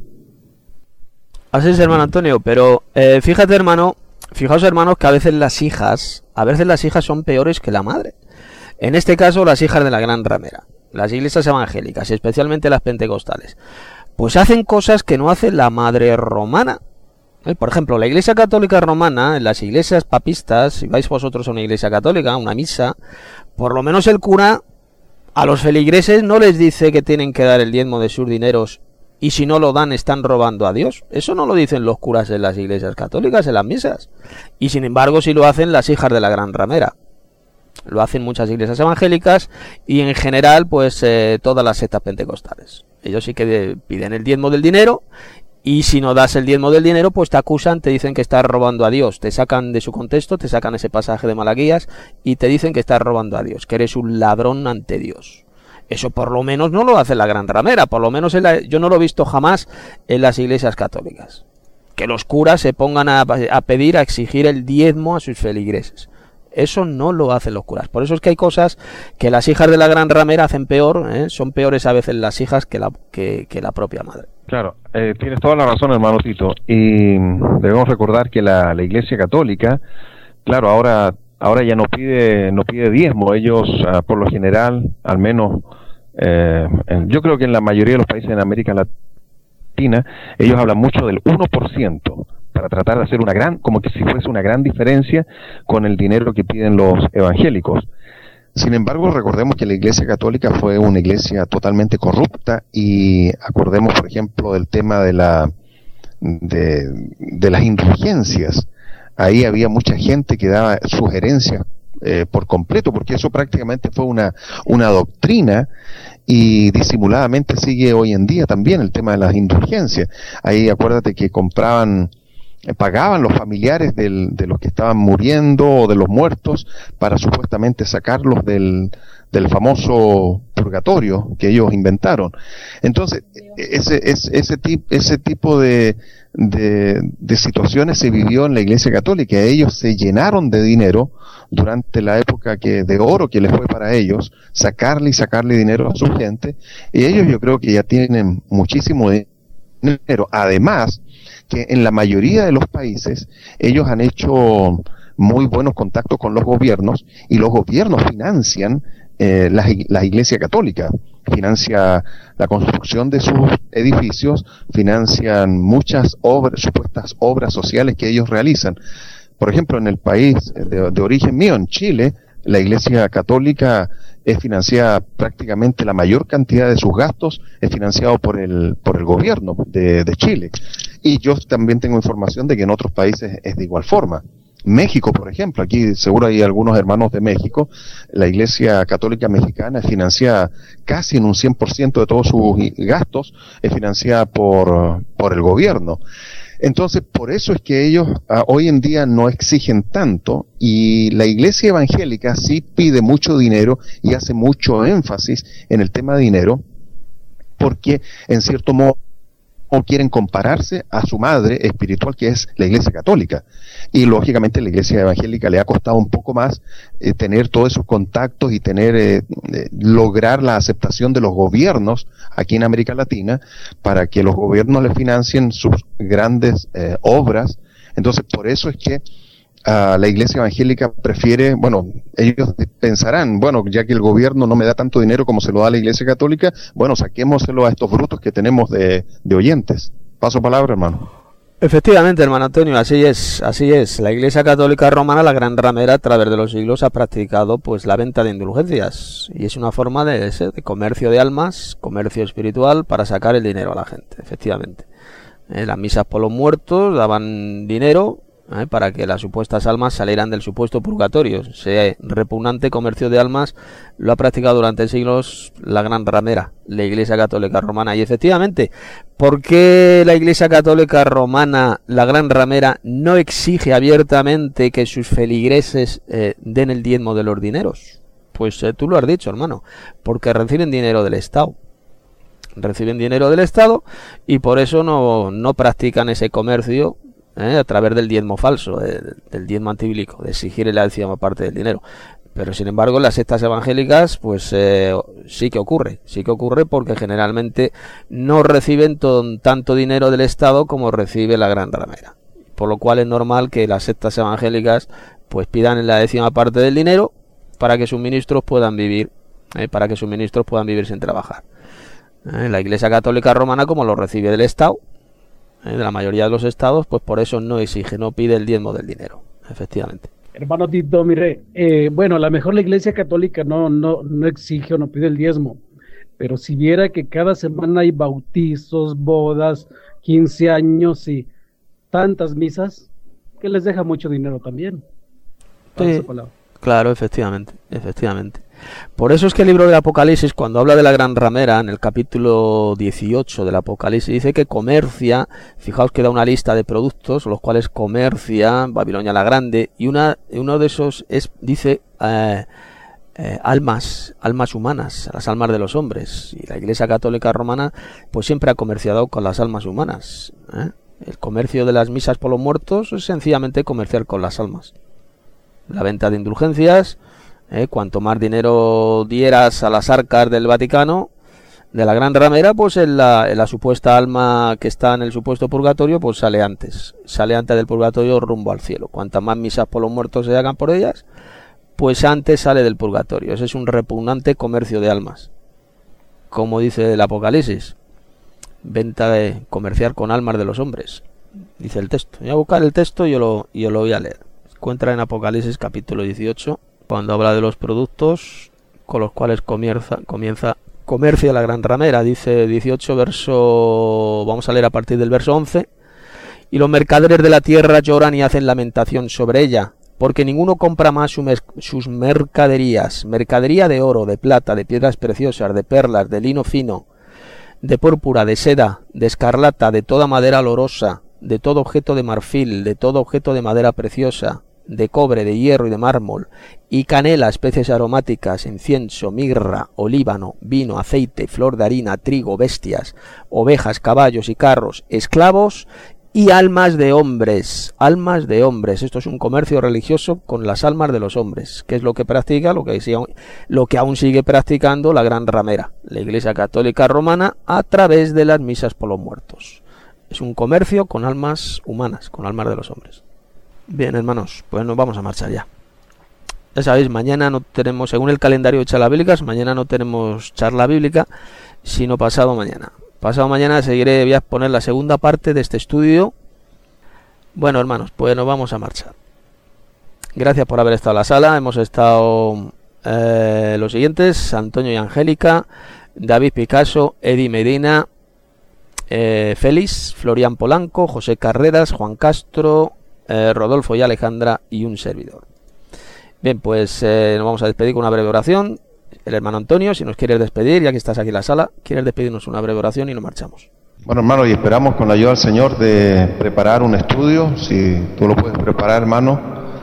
Así es, hermano Antonio, pero eh, fíjate, hermano, fijaos, hermanos, que a veces las hijas, a veces las hijas son peores que la madre. En este caso, las hijas de la gran ramera, las iglesias evangélicas, y especialmente las pentecostales, pues hacen cosas que no hace la madre romana. ¿Eh? Por ejemplo, la iglesia católica romana, en las iglesias papistas, si vais vosotros a una iglesia católica, a una misa, por lo menos el cura a los feligreses no les dice que tienen que dar el diezmo de sus dineros y si no lo dan están robando a Dios. Eso no lo dicen los curas en las iglesias católicas, en las misas. Y sin embargo sí lo hacen las hijas de la gran ramera. Lo hacen muchas iglesias evangélicas y en general pues eh, todas las sectas pentecostales. Ellos sí que de, piden el diezmo del dinero. Y si no das el diezmo del dinero, pues te acusan, te dicen que estás robando a Dios. Te sacan de su contexto, te sacan ese pasaje de Malaquías y te dicen que estás robando a Dios, que eres un ladrón ante Dios. Eso por lo menos no lo hace la gran ramera, por lo menos en la, yo no lo he visto jamás en las iglesias católicas. Que los curas se pongan a, a pedir, a exigir el diezmo a sus feligreses. Eso no lo hacen los curas. Por eso es que hay cosas que las hijas de la gran ramera hacen peor, ¿eh? Son peores a veces las hijas que la, que, que la propia madre. Claro, eh, tienes toda la razón, hermano Tito. Y debemos recordar que la, la Iglesia Católica, claro, ahora ahora ya no pide no pide diezmo. Ellos, uh, por lo general, al menos, eh, en, yo creo que en la mayoría de los países en América Latina, ellos hablan mucho del uno por ciento. Para tratar de hacer una gran, como que si fuese una gran diferencia con el dinero que piden los evangélicos. Sin embargo, recordemos que la Iglesia Católica fue una iglesia totalmente corrupta y acordemos, por ejemplo, del tema de la de, de las indulgencias. Ahí había mucha gente que daba sugerencias eh, por completo, porque eso prácticamente fue una una doctrina y disimuladamente sigue hoy en día también el tema de las indulgencias. Ahí acuérdate que compraban pagaban los familiares del, de los que estaban muriendo o de los muertos para supuestamente sacarlos del, del famoso purgatorio que ellos inventaron. Entonces, ese, ese, ese, tip, ese tipo de, de, de situaciones se vivió en la Iglesia Católica. Ellos se llenaron de dinero durante la época que de oro que les fue para ellos, sacarle y sacarle dinero a su gente, y ellos yo creo que ya tienen muchísimo dinero. Además, que en la mayoría de los países ellos han hecho muy buenos contactos con los gobiernos y los gobiernos financian eh, la, la Iglesia Católica, financia la construcción de sus edificios, financian muchas obras, supuestas obras sociales que ellos realizan. Por ejemplo, en el país de, de origen mío, en Chile, la Iglesia Católica es financiada prácticamente, la mayor cantidad de sus gastos es financiado por el por el gobierno de, de Chile. Y yo también tengo información de que en otros países es de igual forma. México, por ejemplo, aquí seguro hay algunos hermanos de México, la Iglesia Católica Mexicana es financiada casi en un cien por ciento de todos sus gastos, es financiada por, por el gobierno. Entonces, por eso es que ellos uh, hoy en día no exigen tanto, y la Iglesia Evangélica sí pide mucho dinero y hace mucho énfasis en el tema de dinero, porque en cierto modo quieren compararse a su madre espiritual, que es la Iglesia Católica. Y lógicamente la Iglesia Evangélica le ha costado un poco más eh, tener todos esos contactos y tener eh, eh, lograr la aceptación de los gobiernos aquí en América Latina para que los gobiernos le financien sus grandes eh, obras. Entonces, por eso es que Uh, la iglesia evangélica prefiere, bueno, ellos pensarán, bueno, ya que el gobierno no me da tanto dinero como se lo da a la iglesia católica, bueno, saquémoselo a estos brutos que tenemos de, de oyentes. Paso palabra, hermano. Efectivamente, hermano Antonio, así es, así es. La Iglesia Católica Romana, la gran ramera, a través de los siglos ha practicado pues la venta de indulgencias, y es una forma de, ese, de comercio de almas, comercio espiritual, para sacar el dinero a la gente, efectivamente. Eh, las misas por los muertos daban dinero eh, para que las supuestas almas salieran del supuesto purgatorio. Ese repugnante comercio de almas lo ha practicado durante siglos la gran ramera, la Iglesia Católica Romana. Y efectivamente, ¿por qué la Iglesia Católica Romana, la gran ramera, no exige abiertamente que sus feligreses eh, den el diezmo de los dineros? Pues eh, tú lo has dicho, hermano, porque reciben dinero del Estado. Reciben dinero del Estado y por eso no, no practican ese comercio eh, a través del diezmo falso, eh, del diezmo antibíblico, de exigir la décima parte del dinero. Pero sin embargo en las sectas evangélicas pues eh, sí que ocurre, sí que ocurre porque generalmente no reciben ton, tanto dinero del Estado como recibe la gran ramera. Por lo cual es normal que las sectas evangélicas pues pidan la décima parte del dinero para que sus ministros puedan vivir, eh, para que sus ministros puedan vivir sin trabajar. Eh, la Iglesia Católica Romana, como lo recibe del Estado, eh, de la mayoría de los estados, pues por eso no exige, no pide el diezmo del dinero, efectivamente. Hermano Tito, mire, eh, bueno, a lo mejor la Iglesia Católica no, no, no exige o no pide el diezmo, pero si viera que cada semana hay bautizos, bodas, quince años y tantas misas, que les deja mucho dinero también. Sí, claro, efectivamente, efectivamente. Por eso es que el libro del Apocalipsis, cuando habla de la gran ramera, en el capítulo dieciocho del Apocalipsis, dice que comercia, fijaos que da una lista de productos, los cuales comercia Babilonia la Grande, y una uno de esos es, dice, eh, eh, almas, almas humanas, las almas de los hombres, y la Iglesia Católica Romana pues siempre ha comerciado con las almas humanas, ¿eh? El comercio de las misas por los muertos es sencillamente comerciar con las almas. La venta de indulgencias, Eh, cuanto más dinero dieras a las arcas del Vaticano, de la gran ramera, pues en la, en la supuesta alma que está en el supuesto purgatorio, pues sale antes, sale antes del purgatorio rumbo al cielo. Cuantas más misas por los muertos se hagan por ellas, pues antes sale del purgatorio. Ese es un repugnante comercio de almas, como dice el Apocalipsis, venta de comerciar con almas de los hombres, dice el texto. Voy a buscar el texto y yo lo, yo lo voy a leer. Se encuentra en Apocalipsis capítulo dieciocho, cuando habla de los productos con los cuales comienza, comienza comercia la gran ramera. Dice dieciocho, verso, vamos a leer a partir del verso once. Y los mercaderes de la tierra lloran y hacen lamentación sobre ella, porque ninguno compra más su mer- sus mercaderías, mercadería de oro, de plata, de piedras preciosas, de perlas, de lino fino, de púrpura, de seda, de escarlata, de toda madera olorosa, de todo objeto de marfil, de todo objeto de madera preciosa, de cobre, de hierro y de mármol, y canela, especies aromáticas, incienso, mirra, olíbano, vino, aceite, flor de harina, trigo, bestias, ovejas, caballos y carros, esclavos y almas de hombres, almas de hombres. Esto es un comercio religioso con las almas de los hombres, que es lo que practica, lo que, lo que aún sigue practicando la gran ramera, la Iglesia Católica Romana, a través de las misas por los muertos. Es un comercio con almas humanas, con almas de los hombres. Bien, hermanos, pues nos vamos a marchar ya. Ya sabéis, mañana no tenemos, según el calendario de charlas bíblicas, mañana no tenemos charla bíblica, sino pasado mañana. Pasado mañana seguiré, voy a poner la segunda parte de este estudio. Bueno, hermanos, pues nos vamos a marchar. Gracias por haber estado en la sala. Hemos estado eh, los siguientes: Antonio y Angélica, David Picasso, Eddie Medina, eh, Félix, Florian Polanco, José Carreras, Juan Castro, eh, Rodolfo y Alejandra y un servidor. Bien, pues eh, nos vamos a despedir con una breve oración. El hermano Antonio, si nos quieres despedir, ya que estás aquí en la sala, quieres despedirnos una breve oración y nos marchamos. Bueno, hermano, y esperamos con la ayuda del Señor de preparar un estudio, si tú lo puedes preparar, hermano,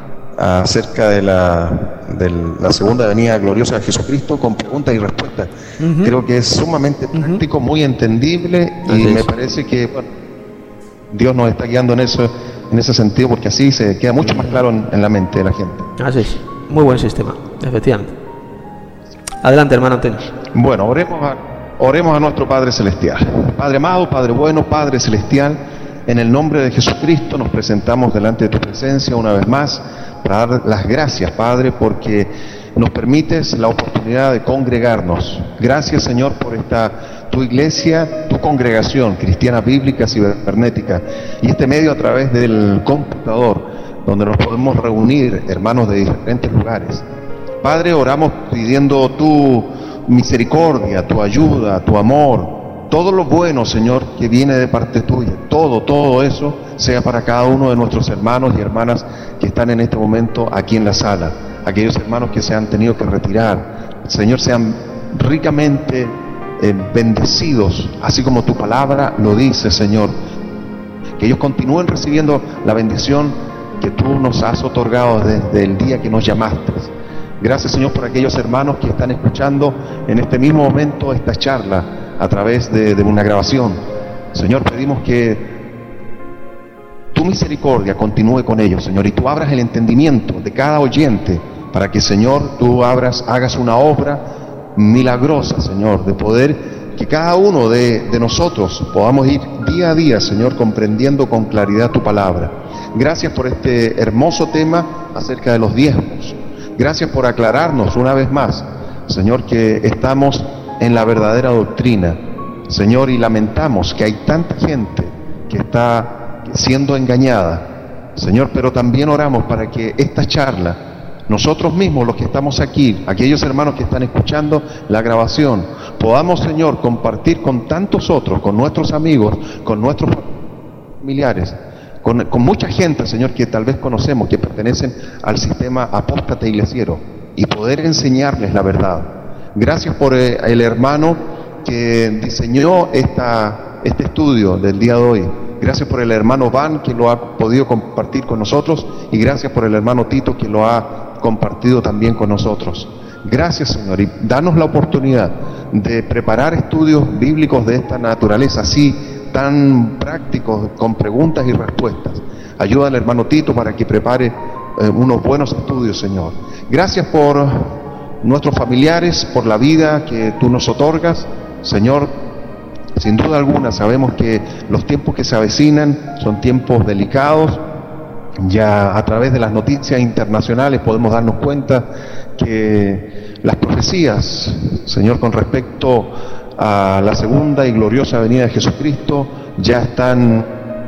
acerca de la, de la segunda venida gloriosa de Jesucristo, con preguntas y respuestas. Uh-huh. Creo que es sumamente práctico, uh-huh. muy entendible, y así me es. Parece que bueno, Dios nos está guiando en eso, en ese sentido, porque así se queda mucho más claro en, en la mente de la gente. Así es, muy buen sistema, efectivamente. Adelante, hermano Antonio. Bueno, oremos a, oremos a nuestro Padre Celestial. Padre amado, Padre bueno, Padre Celestial, En el nombre de Jesucristo nos presentamos delante de tu presencia una vez más para dar las gracias, Padre, porque nos permites la oportunidad de congregarnos. Gracias, Señor, por esta tu iglesia, tu congregación cristiana bíblica cibernética y este medio a través del computador, donde nos podemos reunir hermanos de diferentes lugares. Padre, oramos pidiendo tu misericordia, tu ayuda, tu amor, todo lo bueno, Señor, que viene de parte tuya, todo, todo eso sea para cada uno de nuestros hermanos y hermanas que están en este momento aquí en la sala, aquellos hermanos que se han tenido que retirar, Señor, sean ricamente eh, bendecidos, así como tu palabra lo dice, Señor, que ellos continúen recibiendo la bendición que tú nos has otorgado desde el día que nos llamaste. Gracias, Señor, por aquellos hermanos que están escuchando en este mismo momento esta charla a través de, de una grabación. Señor, pedimos que tu misericordia continúe con ellos, Señor, y tú abras el entendimiento de cada oyente para que, Señor, tú abras, hagas una obra milagrosa, Señor, de poder que cada uno de, de nosotros podamos ir día a día, Señor, comprendiendo con claridad tu palabra. Gracias por este hermoso tema acerca de los diezmos. Gracias por aclararnos una vez más, Señor, que estamos en la verdadera doctrina, Señor, y lamentamos que hay tanta gente que está siendo engañada, Señor, pero también oramos para que esta charla, nosotros mismos los que estamos aquí, aquellos hermanos que están escuchando la grabación, podamos, Señor, compartir con tantos otros, con nuestros amigos, con nuestros familiares, Con, con mucha gente, Señor, que tal vez conocemos, que pertenecen al sistema apóstata iglesiero, y poder enseñarles la verdad. Gracias por eh, el hermano que diseñó esta, este estudio del día de hoy. Gracias por el hermano Van, que lo ha podido compartir con nosotros, y gracias por el hermano Tito, que lo ha compartido también con nosotros. Gracias, Señor, y danos la oportunidad de preparar estudios bíblicos de esta naturaleza, así tan prácticos, con preguntas y respuestas. Ayuda al hermano Tito para que prepare eh, unos buenos estudios, Señor. Gracias por nuestros familiares, por la vida que tú nos otorgas, Señor. Sin duda alguna sabemos que los tiempos que se avecinan son tiempos delicados. Ya a través de las noticias internacionales podemos darnos cuenta que las profecías, Señor, con respecto a la segunda y gloriosa venida de Jesucristo ya están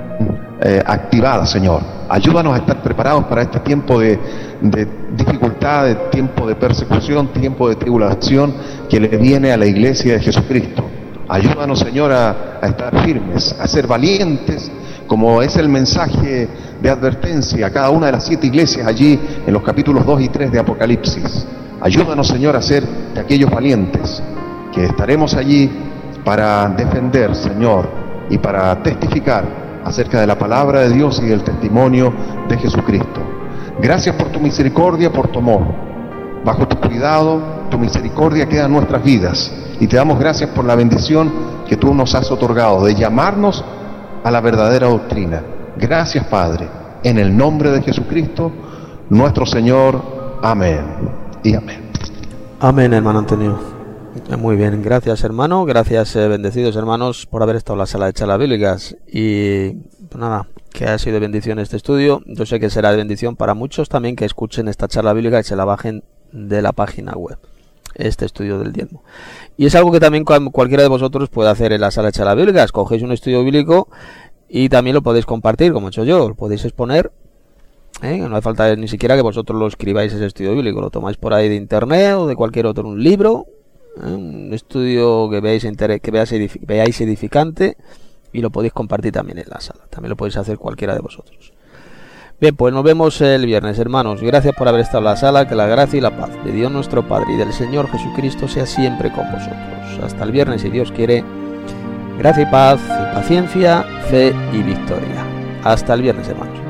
eh, activadas, Señor. Ayúdanos a estar preparados para este tiempo de, de dificultad, de tiempo de persecución, tiempo de tribulación que le viene a la iglesia de Jesucristo. Ayúdanos, Señor, a, a estar firmes, a ser valientes, como es el mensaje de advertencia a cada una de las siete iglesias allí en los capítulos dos y tres de Apocalipsis. Ayúdanos, Señor, a ser de aquellos valientes que estaremos allí para defender, Señor, y para testificar acerca de la palabra de Dios y del testimonio de Jesucristo. Gracias por tu misericordia, por tu amor. Bajo tu cuidado, tu misericordia queda en nuestras vidas, y te damos gracias por la bendición que tú nos has otorgado de llamarnos a la verdadera doctrina. Gracias, Padre, en el nombre de Jesucristo, nuestro Señor. Amén y amén. Amén, hermano Antonio. Muy bien, gracias, hermano, gracias, eh, bendecidos hermanos, por haber estado en la sala de charlas bíblicas. Y pues nada, que ha sido de bendición este estudio. Yo sé que será de bendición para muchos también que escuchen esta charla bíblica y se la bajen de la página web, este estudio del diezmo. Y es algo que también cualquiera de vosotros puede hacer en la sala de charlas bíblicas. Cogéis un estudio bíblico y también lo podéis compartir, como he hecho yo, lo podéis exponer. ¿Eh? No hace falta ni siquiera que vosotros lo escribáis, ese estudio bíblico, lo tomáis por ahí de internet o de cualquier otro, un libro, ¿eh? Un estudio que veáis, que veáis, edific veáis edificante, y lo podéis compartir también en la sala. También lo podéis hacer cualquiera de vosotros. Bien, pues nos vemos el viernes, hermanos. Gracias por haber estado en la sala. Que la gracia y la paz de Dios nuestro Padre y del Señor Jesucristo sea siempre con vosotros. Hasta el viernes, si Dios quiere. Gracia y paz, y paciencia, fe y victoria. Hasta el viernes, hermanos.